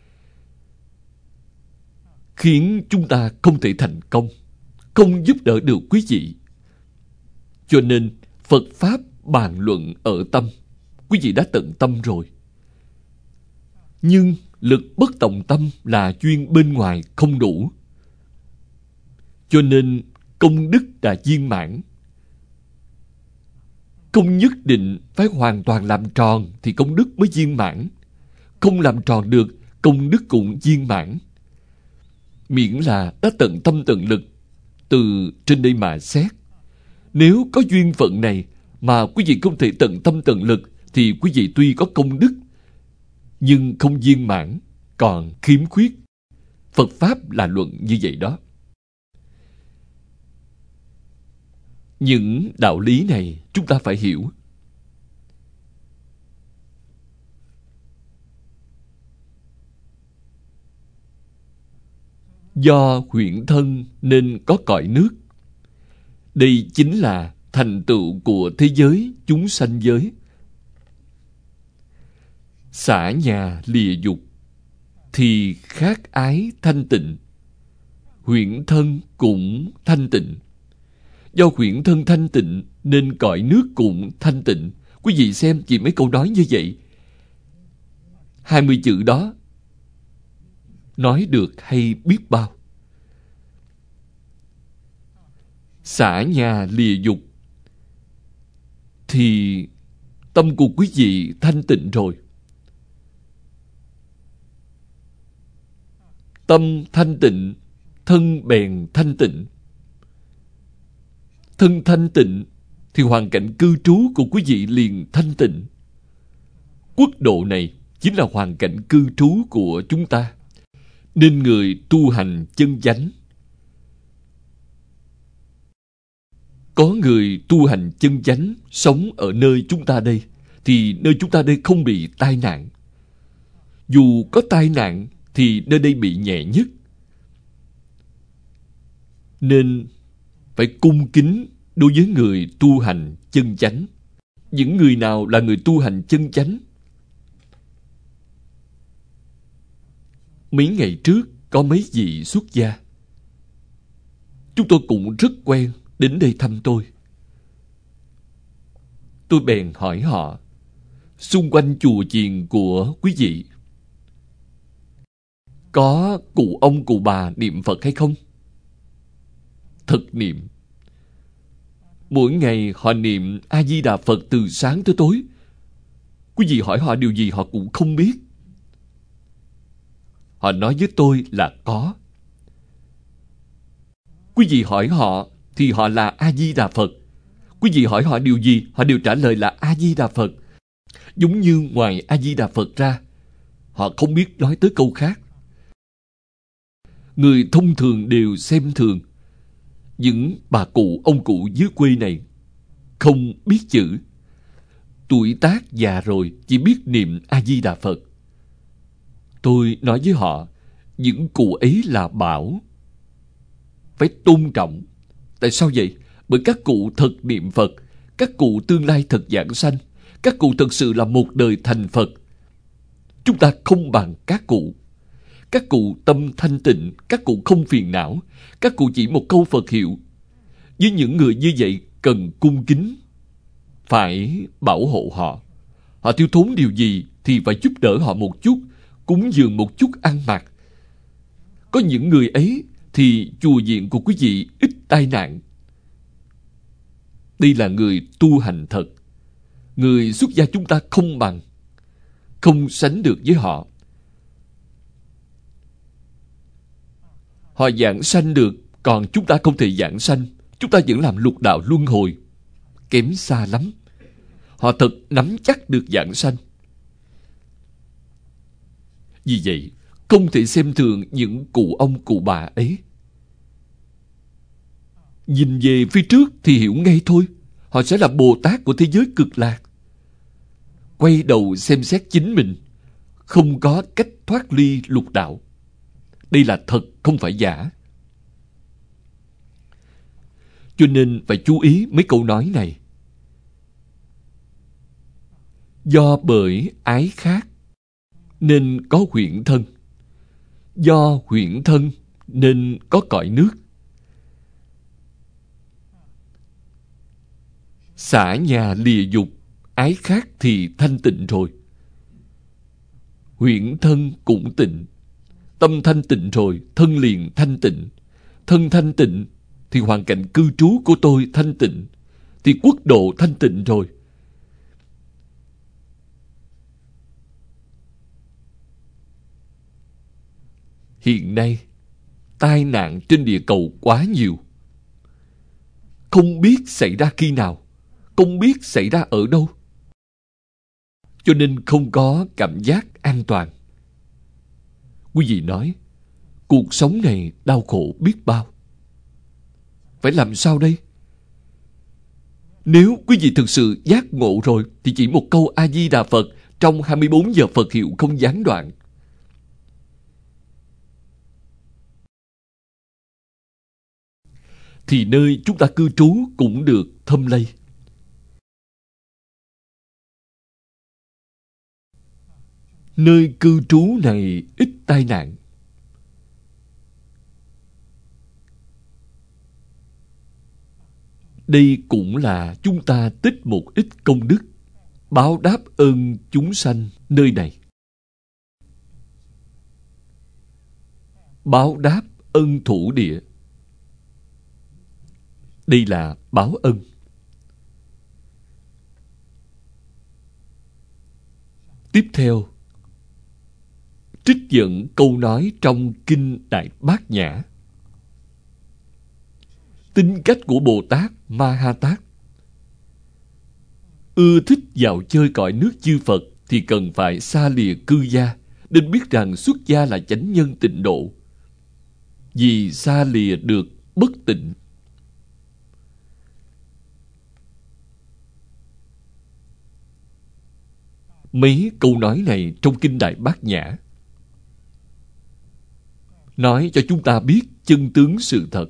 khiến chúng ta không thể thành công, không giúp đỡ được quý vị. Cho nên Phật Pháp bàn luận ở tâm. Quý vị đã tận tâm rồi. Nhưng lực bất tòng tâm là duyên bên ngoài không đủ. Cho nên công đức đã viên mãn. Không nhất định phải hoàn toàn làm tròn thì công đức mới viên mãn. Không làm tròn được, công đức cũng viên mãn. Miễn là đã tận tâm tận lực. Từ trên đây mà xét, nếu có duyên phận này mà quý vị không thể tận tâm tận lực, thì quý vị tuy có công đức nhưng không viên mãn, còn khiếm khuyết. Phật Pháp là luận như vậy đó. Những đạo lý này chúng ta phải hiểu. Do huyễn thân nên có cõi nước. Đây chính là thành tựu của thế giới chúng sanh giới. Xả nhà lìa dục thì khát ái thanh tịnh. Huyễn thân cũng thanh tịnh. Do huyễn thân thanh tịnh nên cõi nước cũng thanh tịnh. Quý vị xem chỉ mấy câu nói như vậy, hai mươi chữ đó nói được hay biết bao. Xả nhà lìa dục thì tâm của quý vị thanh tịnh rồi. Tâm thanh tịnh, thân bèn thanh tịnh. Thân thanh tịnh thì hoàn cảnh cư trú của quý vị liền thanh tịnh. Quốc độ này chính là hoàn cảnh cư trú của chúng ta. Nên người tu hành chân chánh. Có người tu hành chân chánh sống ở nơi chúng ta đây, thì nơi chúng ta đây không bị tai nạn. Dù có tai nạn thì nơi đây bị nhẹ nhất. Nên phải cung kính đối với người tu hành chân chánh. Những người nào là người tu hành chân chánh? Mấy ngày trước có mấy vị xuất gia, chúng tôi cũng rất quen, đến đây thăm tôi. Tôi bèn hỏi họ, xung quanh chùa chiền của quý vị có cụ ông cụ bà niệm Phật hay không? Thực niệm. Mỗi ngày họ niệm A-di-đà Phật từ sáng tới tối. Quý vị hỏi họ điều gì họ cũng không biết. Họ nói với tôi là có. Quý vị hỏi họ thì họ là A-di-đà Phật. Quý vị hỏi họ điều gì họ đều trả lời là A-di-đà Phật. Giống như ngoài A-di-đà Phật ra, họ không biết nói tới câu khác. Người thông thường đều xem thường những bà cụ ông cụ dưới quê này không biết chữ, tuổi tác già rồi chỉ biết niệm A-di-đà Phật. Tôi nói với họ, những cụ ấy là bảo, phải tôn trọng. Tại sao vậy? Bởi các cụ thật niệm Phật, các cụ tương lai thật giảng sanh, các cụ thật sự là một đời thành Phật. Chúng ta không bằng các cụ. Các cụ tâm thanh tịnh, các cụ không phiền não, các cụ chỉ một câu Phật hiệu. Với những người như vậy cần cung kính, phải bảo hộ họ. Họ thiếu thốn điều gì thì phải giúp đỡ họ một chút, cúng dường một chút ăn mặc. Có những người ấy thì chùa viện của quý vị ít tai nạn. Đây là người tu hành thật. Người xuất gia chúng ta không bằng, không sánh được với họ. Họ giảng sanh được, còn chúng ta không thể giảng sanh. Chúng ta vẫn làm lục đạo luân hồi, kém xa lắm. Họ thật nắm chắc được giảng sanh. Vì vậy, không thể xem thường những cụ ông cụ bà ấy. Nhìn về phía trước thì hiểu ngay thôi, họ sẽ là Bồ Tát của thế giới cực lạc. Quay đầu xem xét chính mình, không có cách thoát ly lục đạo. Đây là thật, không phải giả. Cho nên phải chú ý mấy câu nói này. Do bởi ái khát nên có huyễn thân. Do huyễn thân nên có cõi nước. Xả nhà lìa dục, ái khát thì thanh tịnh rồi. Huyễn thân cũng tịnh. Tâm thanh tịnh rồi, thân liền thanh tịnh. Thân thanh tịnh thì hoàn cảnh cư trú của tôi thanh tịnh, thì quốc độ thanh tịnh rồi. Hiện nay, tai nạn trên địa cầu quá nhiều. Không biết xảy ra khi nào, không biết xảy ra ở đâu. cho nên không có cảm giác an toàn. Quý vị nói, cuộc sống này đau khổ biết bao. Phải làm sao đây? Nếu quý vị thực sự giác ngộ rồi thì chỉ một câu A-di-đà Phật trong hai mươi bốn giờ Phật hiệu không gián đoạn. Thì nơi chúng ta cư trú cũng được thâm lây. Nơi cư trú này ít tai nạn. Đây cũng là chúng ta tích một ít công đức, báo đáp ơn chúng sanh nơi này. Báo đáp ân thủ địa. Đây là báo ân. Tiếp theo, trích dẫn câu nói trong Kinh Đại Bát Nhã. Tính cách của Bồ Tát Ma Ha Tát: ưa thích dạo chơi cõi nước chư Phật thì cần phải xa lìa cư gia, nên biết rằng xuất gia là chánh nhân tịnh độ. Vì xa lìa được bất tịnh. Mấy câu nói này trong Kinh Đại Bát Nhã nói cho chúng ta biết chân tướng sự thật.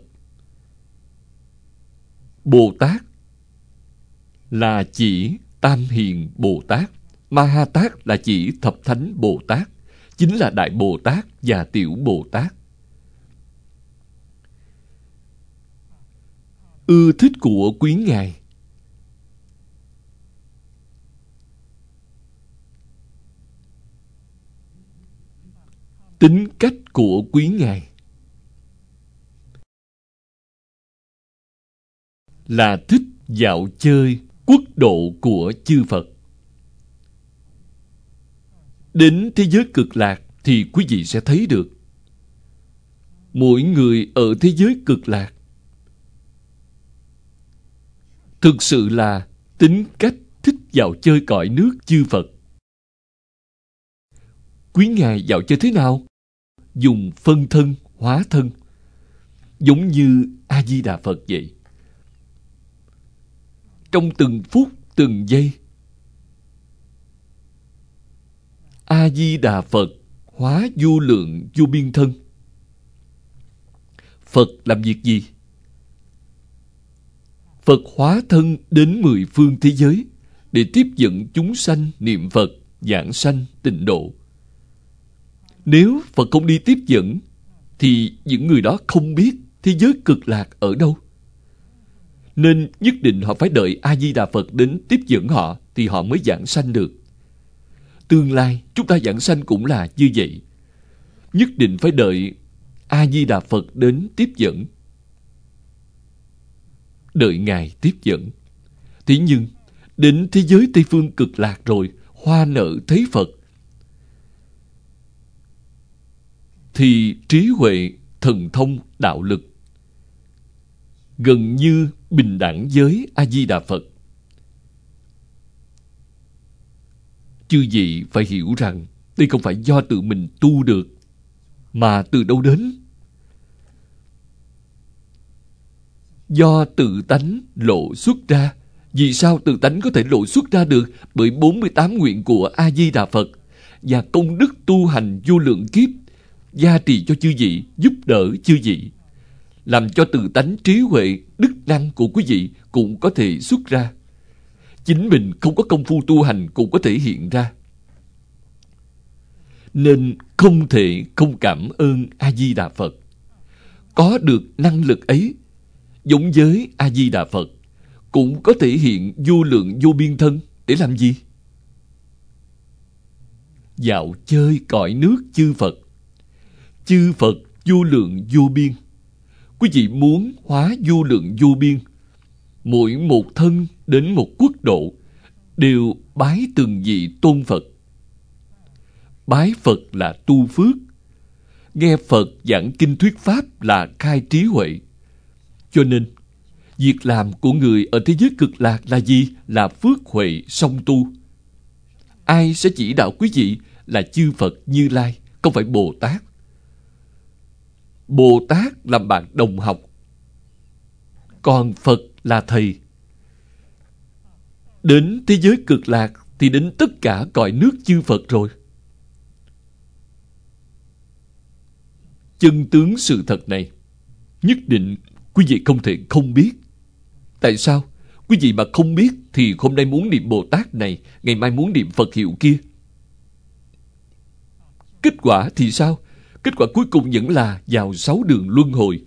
Bồ Tát là chỉ Tam Hiền Bồ Tát, Ma Ha Tát là chỉ Thập Thánh Bồ Tát, chính là Đại Bồ Tát và Tiểu Bồ Tát. Ưa thích của quý ngài. Tính cách của quý ngài là thích dạo chơi quốc độ của chư Phật. Đến thế giới cực lạc thì quý vị sẽ thấy được, mỗi người ở thế giới cực lạc thực sự là tính cách thích dạo chơi cõi nước chư Phật. Quý ngài dạo chơi thế nào? Dùng phân thân, hóa thân, giống như A-di-đà Phật vậy. Trong từng phút, từng giây, A-di-đà Phật hóa vô lượng vô biên thân. Phật làm việc gì? Phật hóa thân đến mười phương thế giới để tiếp dẫn chúng sanh niệm Phật, giảng sanh tịnh độ. Nếu Phật không đi tiếp dẫn thì những người đó không biết thế giới cực lạc ở đâu. Nên nhất định họ phải đợi A-di-đà Phật đến tiếp dẫn họ thì họ mới giảng sanh được. Tương lai chúng ta giảng sanh cũng là như vậy. Nhất định phải đợi A-di-đà Phật đến tiếp dẫn. Đợi Ngài tiếp dẫn. Thế nhưng đến thế giới Tây Phương cực lạc rồi, hoa nở thấy Phật, thì trí huệ, thần thông, đạo lực gần như bình đẳng với A-di-đà Phật. Chư vị phải hiểu rằng đây không phải do tự mình tu được, mà từ đâu đến? Do tự tánh lộ xuất ra. Vì sao tự tánh có thể lộ xuất ra được? Bởi bốn mươi tám nguyện của A-di-đà Phật và công đức tu hành vô lượng kiếp gia trì cho chư vị, giúp đỡ chư vị, làm cho tự tánh trí huệ, đức năng của quý vị cũng có thể xuất ra. Chính mình không có công phu tu hành cũng có thể hiện ra. Nên không thể không cảm ơn A-di-đà Phật. Có được năng lực ấy, giống với A-di-đà Phật, cũng có thể hiện vô lượng vô biên thân để làm gì? Dạo chơi cõi nước chư Phật. Chư Phật vô lượng vô biên. Quý vị muốn hóa vô lượng vô biên, mỗi một thân đến một quốc độ đều bái từng vị tôn Phật. Bái Phật là tu phước, nghe Phật giảng kinh thuyết pháp là khai trí huệ. Cho nên việc làm của người ở thế giới cực lạc là gì? Là phước huệ song tu. ai sẽ chỉ đạo quý vị? Là chư Phật Như Lai, không phải Bồ Tát. Bồ Tát làm bạn đồng học, còn Phật là thầy. Đến thế giới cực lạc thì đến tất cả cõi nước chư Phật rồi. Chân tướng sự thật này nhất định quý vị không thể không biết. Tại sao? Quý vị mà không biết thì hôm nay muốn niệm Bồ Tát này, ngày mai muốn niệm Phật hiệu kia. Kết quả thì sao? Kết quả cuối cùng vẫn là vào sáu đường luân hồi.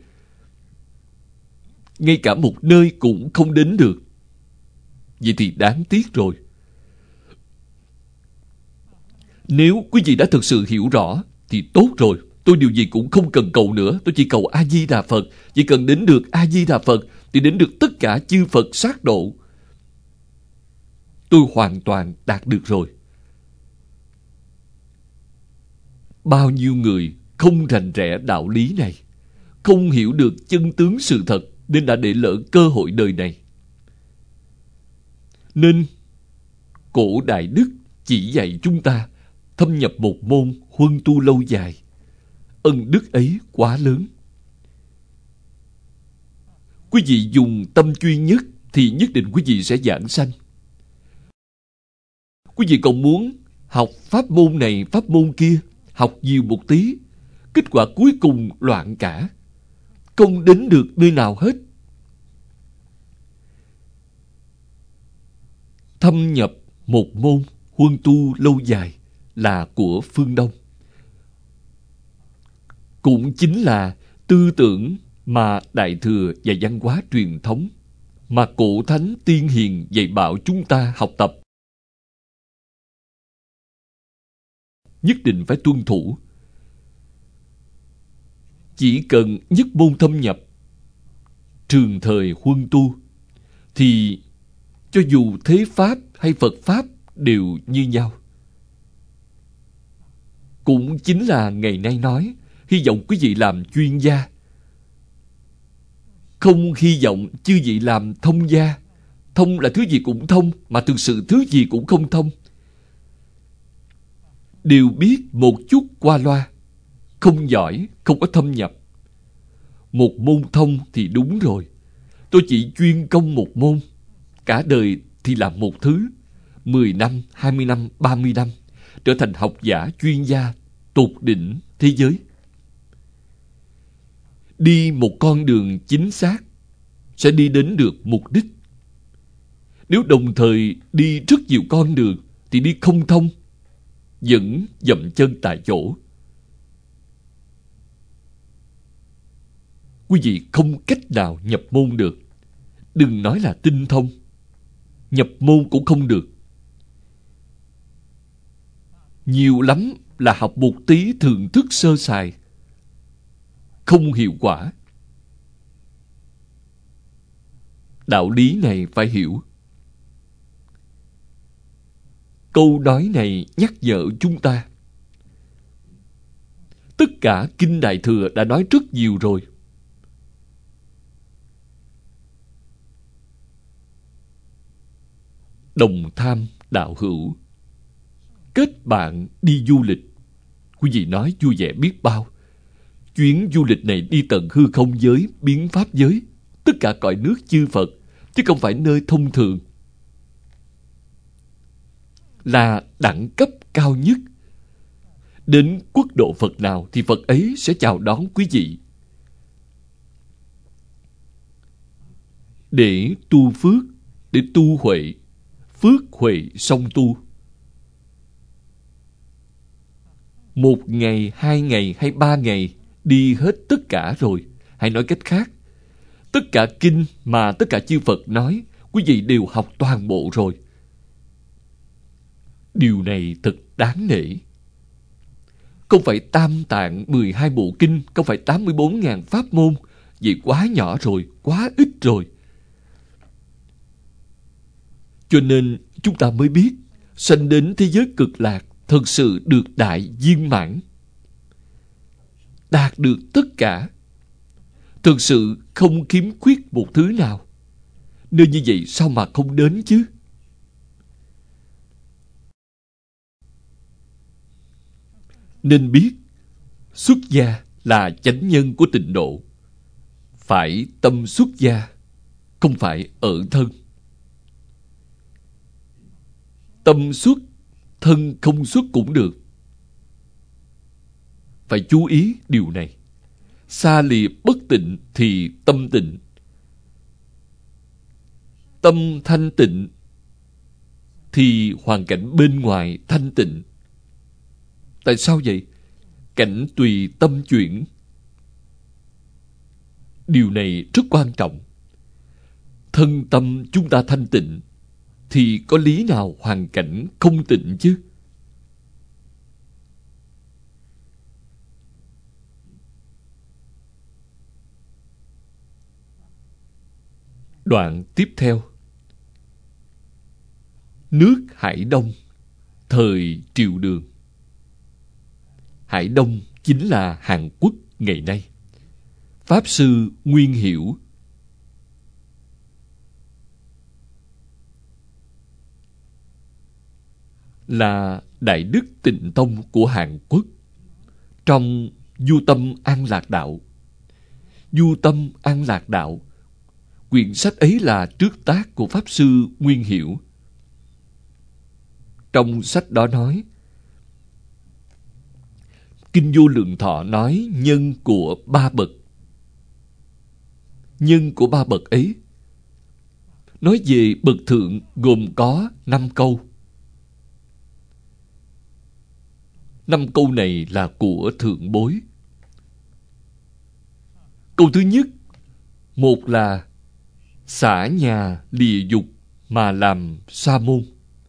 Ngay cả một nơi cũng không đến được. Vậy thì đáng tiếc rồi. Nếu quý vị đã thực sự hiểu rõ thì tốt rồi. Tôi điều gì cũng không cần cầu nữa. Tôi chỉ cầu A-di-đà Phật. Chỉ cần đến được A-di-đà Phật thì đến được tất cả chư Phật sát độ. Tôi hoàn toàn đạt được rồi. Bao nhiêu người không rành rẽ đạo lý này, không hiểu được chân tướng sự thật, nên đã để lỡ cơ hội đời này. Nên cổ Đại Đức chỉ dạy chúng ta thâm nhập một môn, huân tu lâu dài. Ân đức ấy quá lớn. Quý vị dùng tâm chuyên nhất thì nhất định quý vị sẽ giảng sanh. Quý vị còn muốn học pháp môn này, pháp môn kia, học nhiều một tí, kết quả cuối cùng loạn cả, không đến được nơi nào hết. Thâm nhập một môn, huân tu lâu dài là của phương Đông. Cũng chính là tư tưởng mà Đại Thừa và văn hóa truyền thống mà cổ thánh tiên hiền dạy bảo chúng ta học tập. Nhất định phải tuân thủ. Chỉ cần nhất môn thâm nhập, trường thời huân tu, thì cho dù thế Pháp hay Phật Pháp đều như nhau. Cũng chính là ngày nay nói, hy vọng quý vị làm chuyên gia. Không hy vọng chư vị làm thông gia. Thông là thứ gì cũng thông, mà thực sự thứ gì cũng không thông. Đều biết một chút qua loa, không giỏi, không có thâm nhập. Một môn thông thì đúng rồi. Tôi chỉ chuyên công một môn, cả đời thì làm một thứ, mười năm, hai mươi năm, ba mươi năm, trở thành học giả chuyên gia tột đỉnh thế giới. Đi một con đường chính xác sẽ đi đến được mục đích. Nếu đồng thời đi rất nhiều con đường thì đi không thông, vẫn dậm chân tại chỗ. Quý vị không cách nào nhập môn được. Đừng nói là tinh thông, nhập môn cũng không được. Nhiều lắm là học một tí thường thức sơ sài, không hiệu quả. Đạo lý này phải hiểu. Câu nói này nhắc nhở chúng ta. Tất cả Kinh Đại Thừa đã nói rất nhiều rồi. Đồng tham đạo hữu, kết bạn đi du lịch. Quý vị nói vui vẻ biết bao. Chuyến du lịch này đi tận hư không giới, biến pháp giới, tất cả cõi nước chư Phật, chứ không phải nơi thông thường. Là đẳng cấp cao nhất. Đến quốc độ Phật nào thì Phật ấy sẽ chào đón quý vị. Để tu phước, để tu huệ, phước huệ song tu. Một ngày, hai ngày hay ba ngày đi hết tất cả rồi. Hay nói cách khác, tất cả kinh mà tất cả chư Phật nói, quý vị đều học toàn bộ rồi. Điều này thật đáng nể. Không phải tam tạng mười hai bộ kinh, không phải tám mươi bốn ngàn pháp môn. Vậy quá nhỏ rồi, quá ít rồi. Cho nên chúng ta mới biết, sanh đến thế giới cực lạc thật sự được đại viên mãn, đạt được tất cả, thực sự không khiếm khuyết một thứ nào. Nên như vậy sao mà không đến chứ? Nên biết, xuất gia là chánh nhân của tịnh độ. Phải tâm xuất gia, không phải ở thân. Tâm xuất, thân không xuất cũng được. Phải chú ý điều này. Xa lìa bất tịnh thì tâm tịnh. Tâm thanh tịnh thì hoàn cảnh bên ngoài thanh tịnh. Tại sao vậy? Cảnh tùy tâm chuyển. Điều này rất quan trọng. Thân tâm chúng ta thanh tịnh thì có lý nào hoàn cảnh không tịnh chứ? Đoạn tiếp theo. Nước Hải Đông, thời Triều Đường. Hải Đông chính là Hàn Quốc ngày nay. Pháp Sư Nguyên Hiểu là Đại Đức Tịnh Tông của Hàn Quốc. Trong Du Tâm An Lạc Đạo, Du Tâm An Lạc Đạo, quyển sách ấy là trước tác của Pháp Sư Nguyên Hiểu. Trong sách đó nói, Kinh Vô Lượng Thọ nói nhân của ba bậc. Nhân của ba bậc ấy, nói về bậc thượng gồm có năm câu. Năm câu này là của thượng bối. Câu thứ nhất, một là xả nhà lìa dục mà làm sa môn.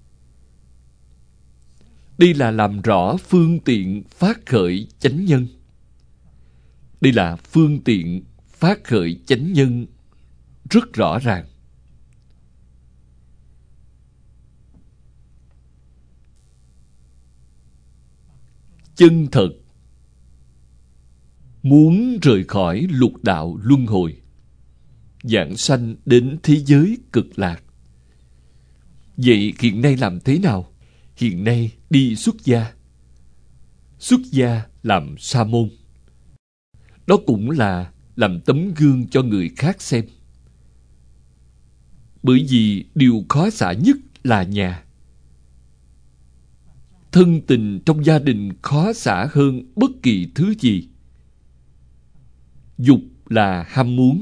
Đây là làm rõ phương tiện phát khởi chánh nhân. Đây là phương tiện phát khởi chánh nhân rất rõ ràng. Chân thật muốn rời khỏi lục đạo luân hồi, vãng sanh đến thế giới cực lạc. Vậy hiện nay làm thế nào? Hiện nay đi xuất gia. Xuất gia làm sa môn. Đó cũng là làm tấm gương cho người khác xem. Bởi vì điều khó xả nhất là nhà. Thân tình trong gia đình khó xả hơn bất kỳ thứ gì. Dục là ham muốn.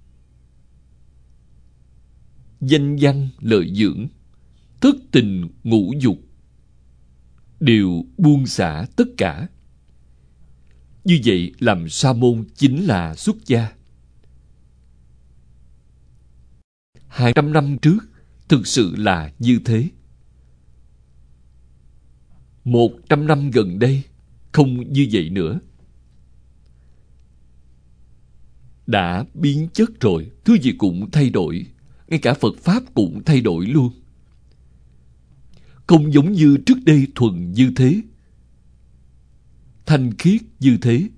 Danh văn lợi dưỡng, thất tình ngũ dục đều buông xả tất cả. Như vậy làm sa môn chính là xuất gia. Hai trăm năm trước thực sự là như thế. Một trăm năm gần đây không như vậy nữa. Đã biến chất rồi, thứ gì cũng thay đổi. Ngay cả Phật Pháp cũng thay đổi luôn. Không giống như trước đây thuần như thế, thanh khiết như thế.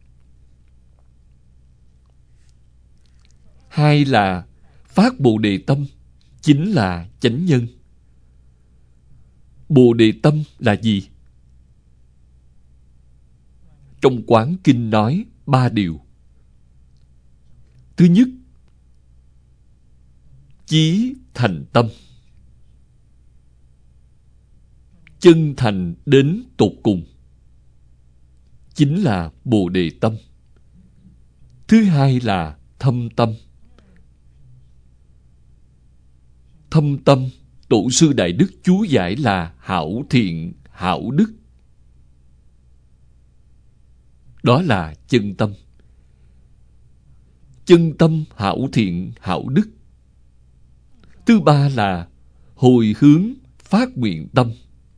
Hai là phát Bồ Đề Tâm, chính là chánh nhân. Bồ Đề Tâm là gì? Trong Quán Kinh nói ba điều. Thứ nhất, chí thành tâm. Chân thành đến tột cùng, chính là Bồ Đề Tâm. Thứ hai là thâm tâm. Thâm tâm, Tổ sư Đại Đức chú giải là hảo thiện, hảo đức. Đó là chân tâm. Chân tâm hảo thiện, hảo đức. Thứ ba là hồi hướng phát nguyện tâm.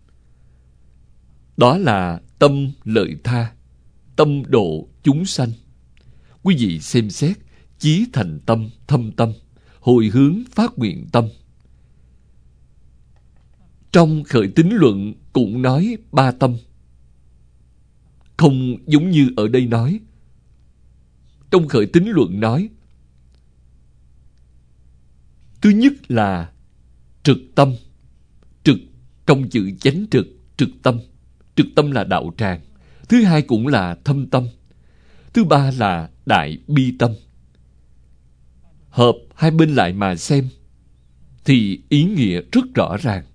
Đó là tâm lợi tha, tâm độ chúng sanh. Quý vị xem xét chí thành tâm, thâm tâm, hồi hướng phát nguyện tâm. Trong Khởi Tín Luận cũng nói ba tâm. Không giống như ở đây nói. Trong Khởi Tín Luận nói, thứ nhất là trực tâm. Trực, trong chữ chánh trực, trực tâm. Trực tâm là đạo tràng. Thứ hai cũng là thâm tâm. Thứ ba là đại bi tâm. Hợp hai bên lại mà xem thì ý nghĩa rất rõ ràng.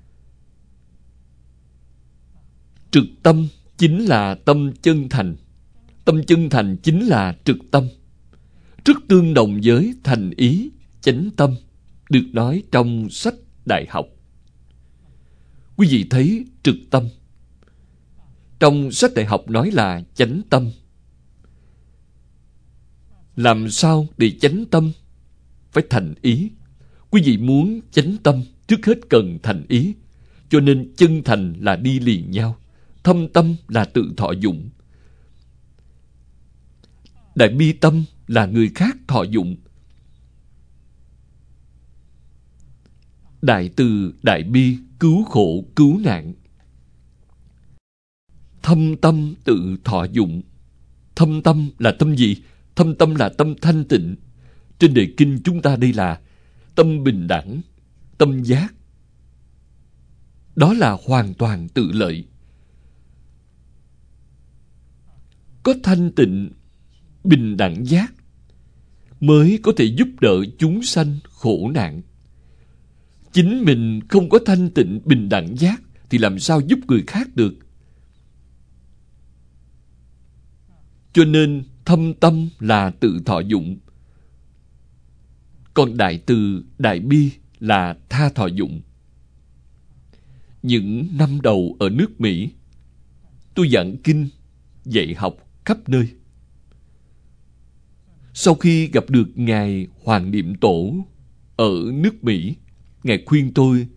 Trực tâm chính là tâm chân thành. Tâm chân thành chính là trực tâm. Rất tương đồng với thành ý, chánh tâm được nói trong sách đại học. Quý vị thấy trực tâm. Trong sách đại học nói là chánh tâm. Làm sao để chánh tâm? Phải thành ý. Quý vị muốn chánh tâm, trước hết cần thành ý. Cho nên chân thành là đi liền nhau. Thâm tâm là tự thọ dụng. Đại bi tâm là người khác thọ dụng. Đại từ, đại bi, cứu khổ, cứu nạn. Thâm tâm tự thọ dụng. Thâm tâm là tâm gì? Thâm tâm là tâm thanh tịnh. Trên đề kinh chúng ta đây là tâm bình đẳng, tâm giác. Đó là hoàn toàn tự lợi. Có thanh tịnh, bình đẳng giác mới có thể giúp đỡ chúng sanh khổ nạn. Chính mình không có thanh tịnh, bình đẳng giác thì làm sao giúp người khác được? Cho nên thâm tâm là tự thọ dụng. Còn đại từ, đại bi là tha thọ dụng. Những năm đầu ở nước Mỹ, tôi giảng kinh, dạy học khắp nơi. Sau khi gặp được Ngài Hoàng Niệm Tổ ở nước Mỹ, Ngài khuyên tôi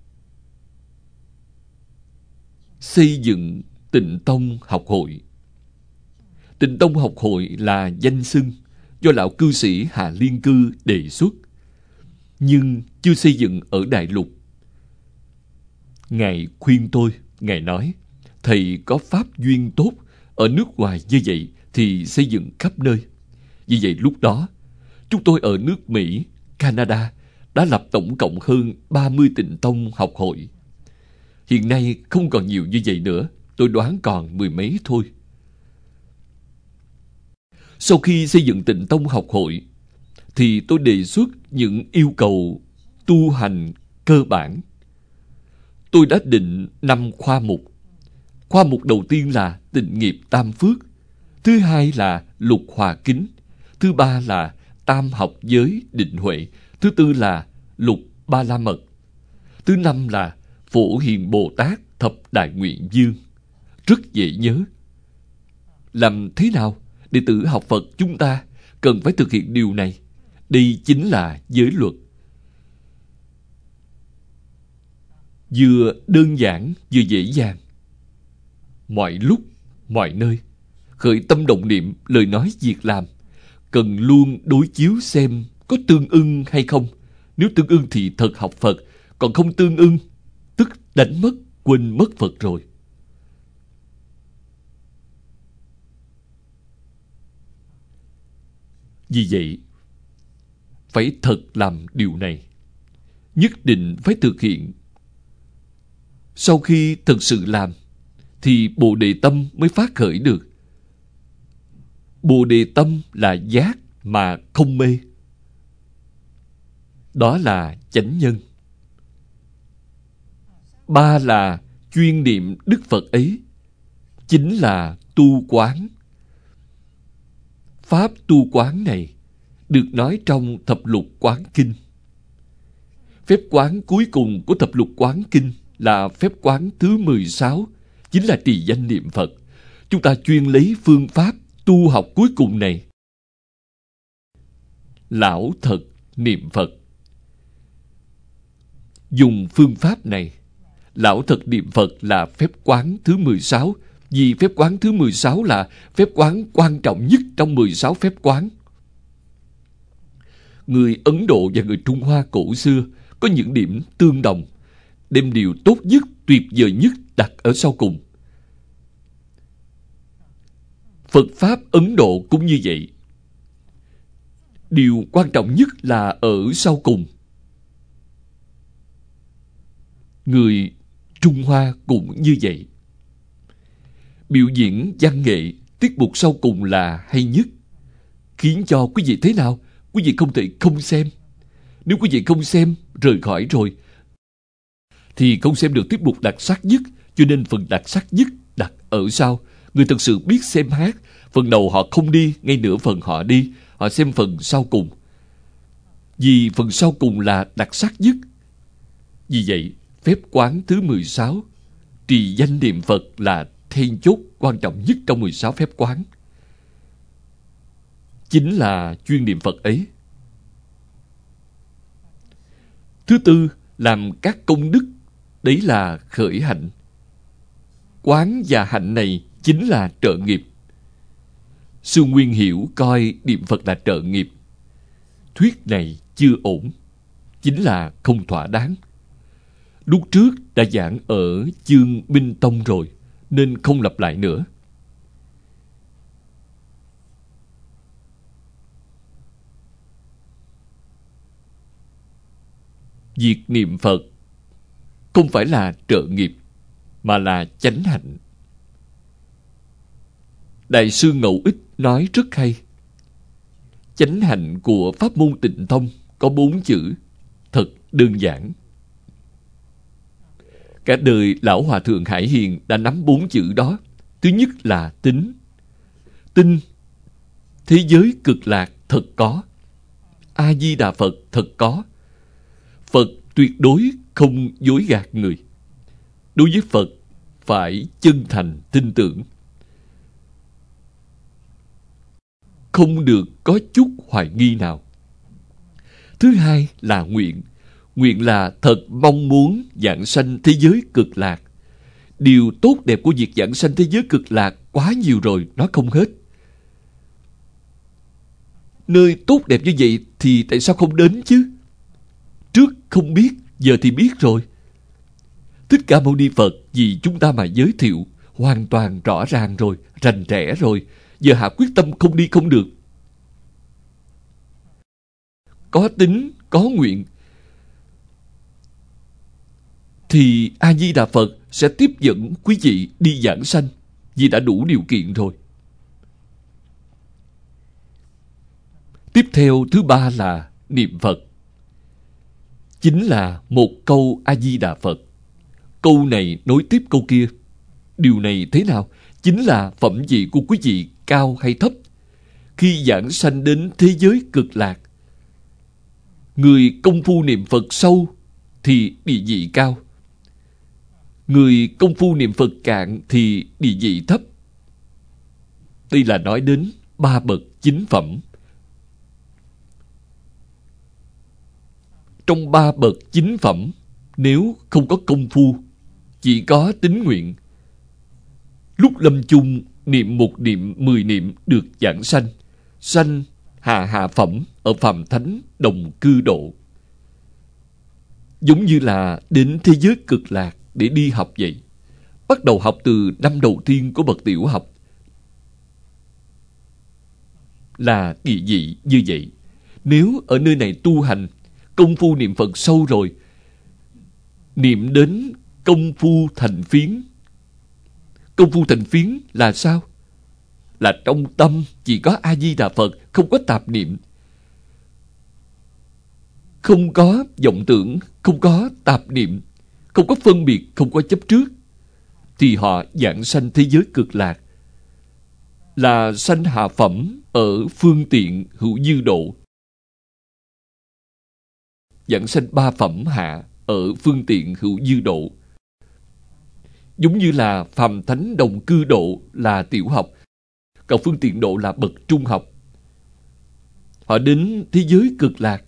xây dựng Tịnh Tông học hội. Tịnh Tông học hội là danh xưng do lão cư sĩ Hạ Liên Cư đề xuất, nhưng chưa xây dựng ở Đại Lục. Ngài khuyên tôi, Ngài nói, thầy có pháp duyên tốt ở nước ngoài như vậy thì xây dựng khắp nơi. Vì vậy lúc đó, chúng tôi ở nước Mỹ, Canada đã lập tổng cộng hơn ba mươi Tịnh Tông học hội. Hiện nay không còn nhiều như vậy nữa, tôi đoán còn mười mấy thôi. Sau khi xây dựng Tịnh Tông học hội, thì tôi đề xuất những yêu cầu tu hành cơ bản. Tôi đã định năm khoa mục. Khoa mục đầu tiên là tịnh nghiệp tam phước, thứ hai là lục hòa kính, thứ ba là tam học giới định huệ, thứ tư là lục ba la mật, thứ năm là phổ hiền Bồ Tát thập đại nguyện dương. Rất dễ nhớ. Làm thế nào đệ tử học Phật chúng ta cần phải thực hiện điều này? Đây chính là giới luật. Vừa đơn giản vừa dễ dàng. Mọi lúc, mọi nơi, khởi tâm động niệm, lời nói, việc làm cần luôn đối chiếu xem có tương ưng hay không. Nếu tương ưng thì thật học Phật, còn không tương ưng, tức đánh mất, quên mất Phật rồi. Vì vậy, phải thật làm điều này. Nhất định phải thực hiện. Sau khi thực sự làm, thì Bồ Đề Tâm mới phát khởi được. Bồ Đề Tâm là giác mà không mê. Đó là chánh nhân. Ba là chuyên niệm Đức Phật ấy, chính là tu quán. Pháp tu quán này được nói trong Thập Lục Quán Kinh. Phép quán cuối cùng của Thập Lục Quán Kinh là phép quán thứ mười sáu, chính là trì danh niệm Phật. Chúng ta chuyên lấy phương pháp tu học cuối cùng này. Lão thật niệm Phật. Dùng phương pháp này, lão thật niệm Phật là phép quán thứ mười sáu, vì phép quán thứ mười sáu là phép quán quan trọng nhất trong mười sáu phép quán. Người Ấn Độ và người Trung Hoa cổ xưa có những điểm tương đồng, đem điều tốt nhất, tuyệt vời nhất đặt ở sau cùng. Phật Pháp Ấn Độ cũng như vậy. Điều quan trọng nhất là ở sau cùng. Người Trung Hoa cũng như vậy. Biểu diễn văn nghệ, tiết mục sau cùng là hay nhất, khiến cho quý vị thế nào? Quý vị không thể không xem. Nếu quý vị không xem, rời khỏi rồi, thì không xem được tiết mục đặc sắc nhất. Cho nên phần đặc sắc nhất đặt ở sau. Người thật sự biết xem hát, phần đầu họ không đi, ngay nửa phần họ đi, họ xem phần sau cùng. Vì phần sau cùng là đặc sắc nhất. Vì vậy, phép quán thứ mười sáu, trì danh niệm Phật là then chốt quan trọng nhất trong mười sáu phép quán. Chính là chuyên niệm Phật ấy. Thứ tư, làm các công đức, đấy là khởi hạnh. Quán và hạnh này chính là trợ nghiệp. Sư Nguyên Hiểu coi niệm Phật là trợ nghiệp. Thuyết này chưa ổn, chính là không thỏa đáng. Lúc trước đã giảng ở chương Minh Tông rồi, nên không lặp lại nữa. Việc niệm Phật không phải là trợ nghiệp, mà là chánh hạnh. Đại sư Ngẫu Ích nói rất hay. Chánh hạnh của pháp môn Tịnh Tông có bốn chữ, thật đơn giản. Cả đời Lão Hòa Thượng Hải Hiền đã nắm bốn chữ đó. Thứ nhất là tín. Tin thế giới cực lạc thật có. A-di-đà Phật thật có. Phật tuyệt đối không dối gạt người. Đối với Phật phải chân thành tin tưởng, không được có chút hoài nghi nào. Thứ hai là nguyện. Nguyện là thật mong muốn vãng sanh thế giới cực lạc. Điều tốt đẹp của việc vãng sanh thế giới cực lạc quá nhiều rồi, nói không hết. Nơi tốt đẹp như vậy thì tại sao không đến chứ? Trước không biết, giờ thì biết rồi. Thích Ca Mâu Ni Phật vì chúng ta mà giới thiệu, hoàn toàn rõ ràng rồi, rành rẽ rồi. Giờ hạ quyết tâm không đi không được. Có tín, có nguyện, thì A-di-đà Phật sẽ tiếp dẫn quý vị đi vãng sanh, vì đã đủ điều kiện rồi. Tiếp theo, thứ ba là niệm Phật. Chính là một câu A-di-đà Phật. Câu này nối tiếp câu kia. Điều này thế nào? Chính là phẩm vị của quý vị cao hay thấp. Khi vãng sanh đến thế giới cực lạc, người công phu niệm Phật sâu thì địa vị cao. Người công phu niệm Phật cạn thì địa vị thấp. Đây là nói đến ba bậc chính phẩm. Trong ba bậc chính phẩm, nếu không có công phu, chỉ có tín nguyện, lúc lâm chung niệm một niệm mười niệm được vãng sanh, sanh hạ hạ phẩm ở phàm thánh đồng cư độ. Giống như là đến thế giới cực lạc để đi học vậy. Bắt đầu học từ năm đầu tiên của bậc tiểu học, là địa vị như vậy. Nếu ở nơi này tu hành, công phu niệm Phật sâu rồi, niệm đến công phu thành phiến. Công phu thành phiến là sao? Là trong tâm chỉ có A-di-đà Phật, không có tạp niệm, không có vọng tưởng, không có tạp niệm, không có phân biệt, không có chấp trước, thì họ vãng sanh thế giới cực lạc, là sanh hạ phẩm ở phương tiện hữu dư độ. Vãng sanh ba phẩm hạ ở phương tiện hữu dư độ. Giống như là phàm thánh đồng cư độ là tiểu học, còn phương tiện độ là bậc trung học. Họ đến thế giới cực lạc,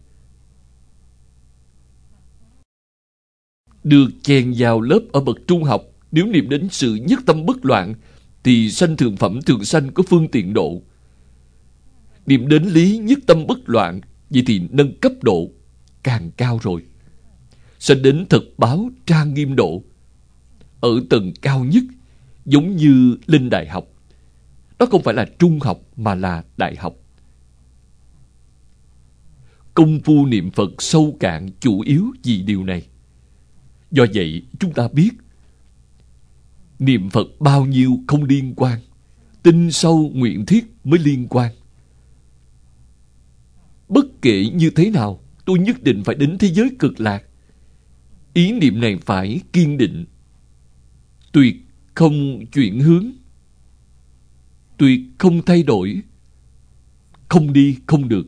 được chèn vào lớp ở bậc trung học. Nếu niệm đến sự nhất tâm bất loạn thì sanh thượng phẩm thường sanh có phương tiện độ. Niệm đến lý nhất tâm bất loạn, vậy thì nâng cấp độ càng cao rồi, sanh đến thật báo trang nghiêm độ, ở tầng cao nhất, giống như lên đại học. Đó không phải là trung học mà là đại học. Công phu niệm Phật sâu cạn chủ yếu vì điều này. Do vậy chúng ta biết, Niệm Phật bao nhiêu không liên quan, tin sâu nguyện thiết mới liên quan. Bất kể như thế nào, tôi nhất định phải đến thế giới cực lạc. Ý niệm này phải kiên định, tuyệt không chuyển hướng, tuyệt không thay đổi, không đi không được.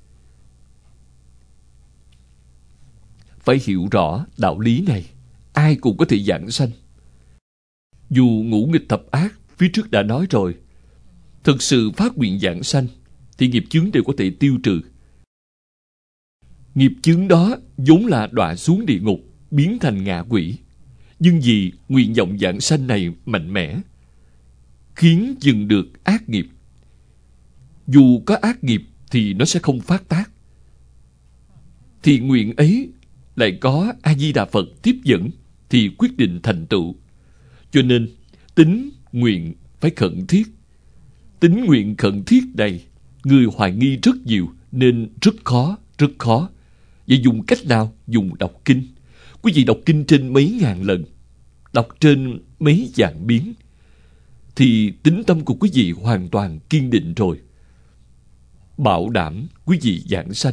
Phải hiểu rõ đạo lý này, ai cũng có thể giảng sanh. Dù ngũ nghịch thập ác, phía trước đã nói rồi, thực sự phát nguyện giảng sanh, thì nghiệp chướng đều có thể tiêu trừ. Nghiệp chướng đó vốn là đọa xuống địa ngục, biến thành ngạ quỷ. Nhưng vì nguyện vọng giảng sanh này mạnh mẽ, khiến dừng được ác nghiệp. Dù có ác nghiệp thì nó sẽ không phát tác. Thì nguyện ấy lại có A-di-đà Phật tiếp dẫn, thì quyết định thành tựu. Cho nên tính nguyện phải khẩn thiết. Tính nguyện khẩn thiết này, người hoài nghi rất nhiều, nên rất khó, rất khó. Vậy dùng cách nào? Dùng đọc kinh. Quý vị đọc kinh trên mấy ngàn lần, đọc trên mấy vạn biến, thì tín tâm của quý vị hoàn toàn kiên định rồi. Bảo đảm quý vị giảng sanh.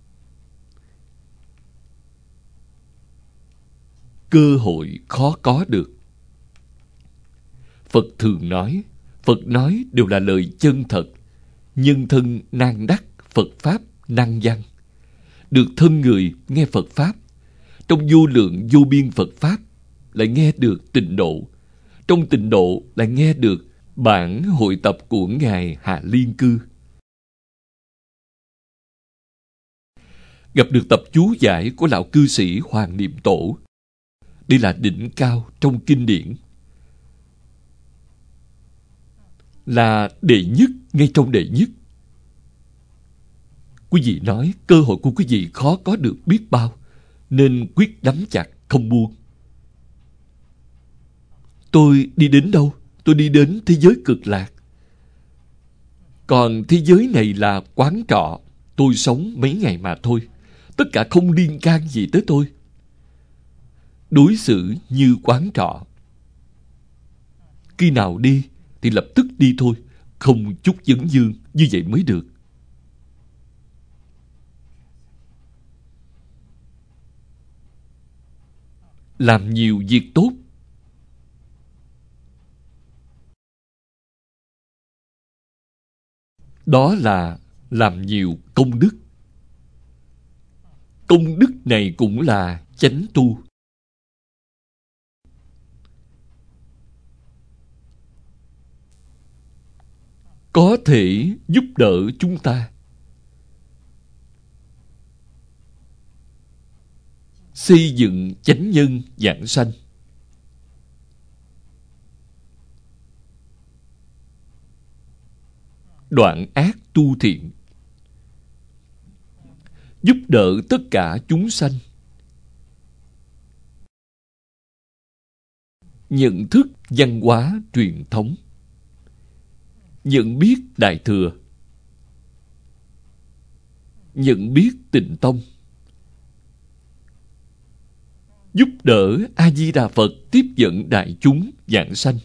Cơ hội khó có được. Phật thường nói, Phật nói đều là lời chân thật. Nhân thân nan đắc, Phật Pháp năng văn. Được thân người nghe Phật Pháp, trong vô lượng vô biên Phật Pháp lại nghe được tịnh độ. Trong tịnh độ lại nghe được bản hội tập của Ngài Hạ Liên Cư. Gặp được tập chú giải của lão cư sĩ Hoàng Niệm Tổ. Đây là đỉnh cao trong kinh điển, là đệ nhất ngay trong đệ nhất. Quý vị nói cơ hội của quý vị khó có được biết bao, nên quyết nắm chặt không buông. Tôi đi đến đâu? Tôi đi đến thế giới cực lạc. Còn thế giới này là quán trọ, tôi sống mấy ngày mà thôi. Tất cả không liên can gì tới tôi. Đối xử như quán trọ. Khi nào đi thì lập tức đi thôi, không chút vấn vương, như vậy mới được. Làm nhiều việc tốt. Đó là làm nhiều công đức. Công đức này cũng là chánh tu. Có thể giúp đỡ chúng ta xây dựng chánh nhân giảng sanh. Đoạn ác tu thiện. Giúp đỡ tất cả chúng sanh nhận thức văn hóa truyền thống, nhận biết Đại Thừa, nhận biết Tịnh Tông, giúp đỡ A-di-đà Phật tiếp dẫn đại chúng giảng sanh.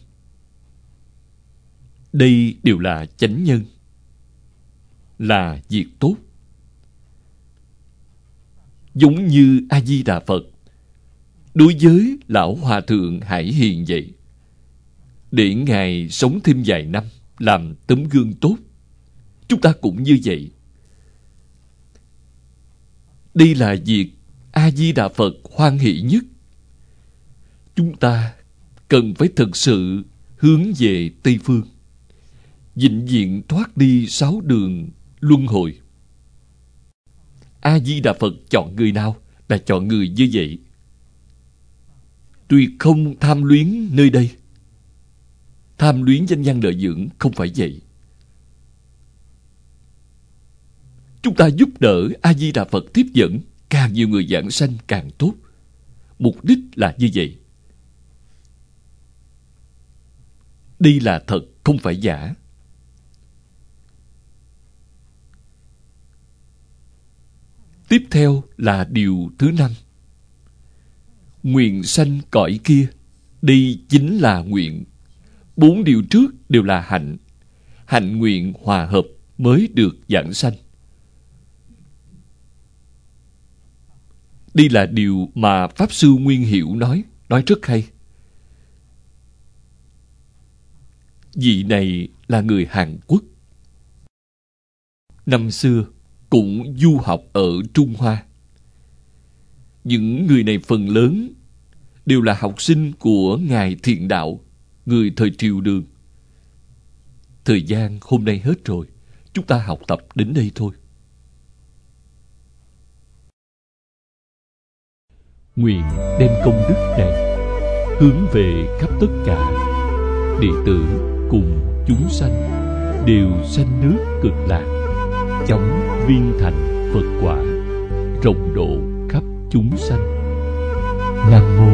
Đây đều là chánh nhân, là việc tốt. Giống như A-di-đà Phật đối với Lão Hòa Thượng Hải Hiền vậy, để Ngài sống thêm vài năm, làm tấm gương tốt. Chúng ta cũng như vậy. Đây là việc A-di-đà Phật hoan hỷ nhất. Chúng ta cần phải thực sự hướng về Tây Phương, vĩnh viễn thoát đi sáu đường luân hồi. A-di-đà Phật chọn người nào là chọn người như vậy. Tuyệt không tham luyến nơi đây. Tham luyến danh văn lợi dưỡng không phải vậy. Chúng ta giúp đỡ A-di-đà Phật tiếp dẫn, càng nhiều người giảng sanh càng tốt. Mục đích là như vậy. Đây là thật, không phải giả. Tiếp theo là điều thứ năm. Nguyện sanh cõi kia, Đây chính là nguyện. Bốn điều trước đều là hạnh. Hạnh nguyện hòa hợp mới được vãng sanh. Đây là điều mà Pháp Sư Nguyên Hiểu nói, nói rất hay. Vị này là người Hàn Quốc. Năm xưa cũng du học ở Trung Hoa. Những người này phần lớn đều là học sinh của Ngài Thiện Đạo, người thời Triều Đường. Thời gian hôm nay hết rồi, chúng ta học tập đến đây thôi. Nguyện đem công đức này hướng về khắp tất cả đệ tử cùng chúng sanh đều sanh nước Cực Lạc, chóng viên thành Phật quả, rộng độ khắp chúng sanh. Nam mô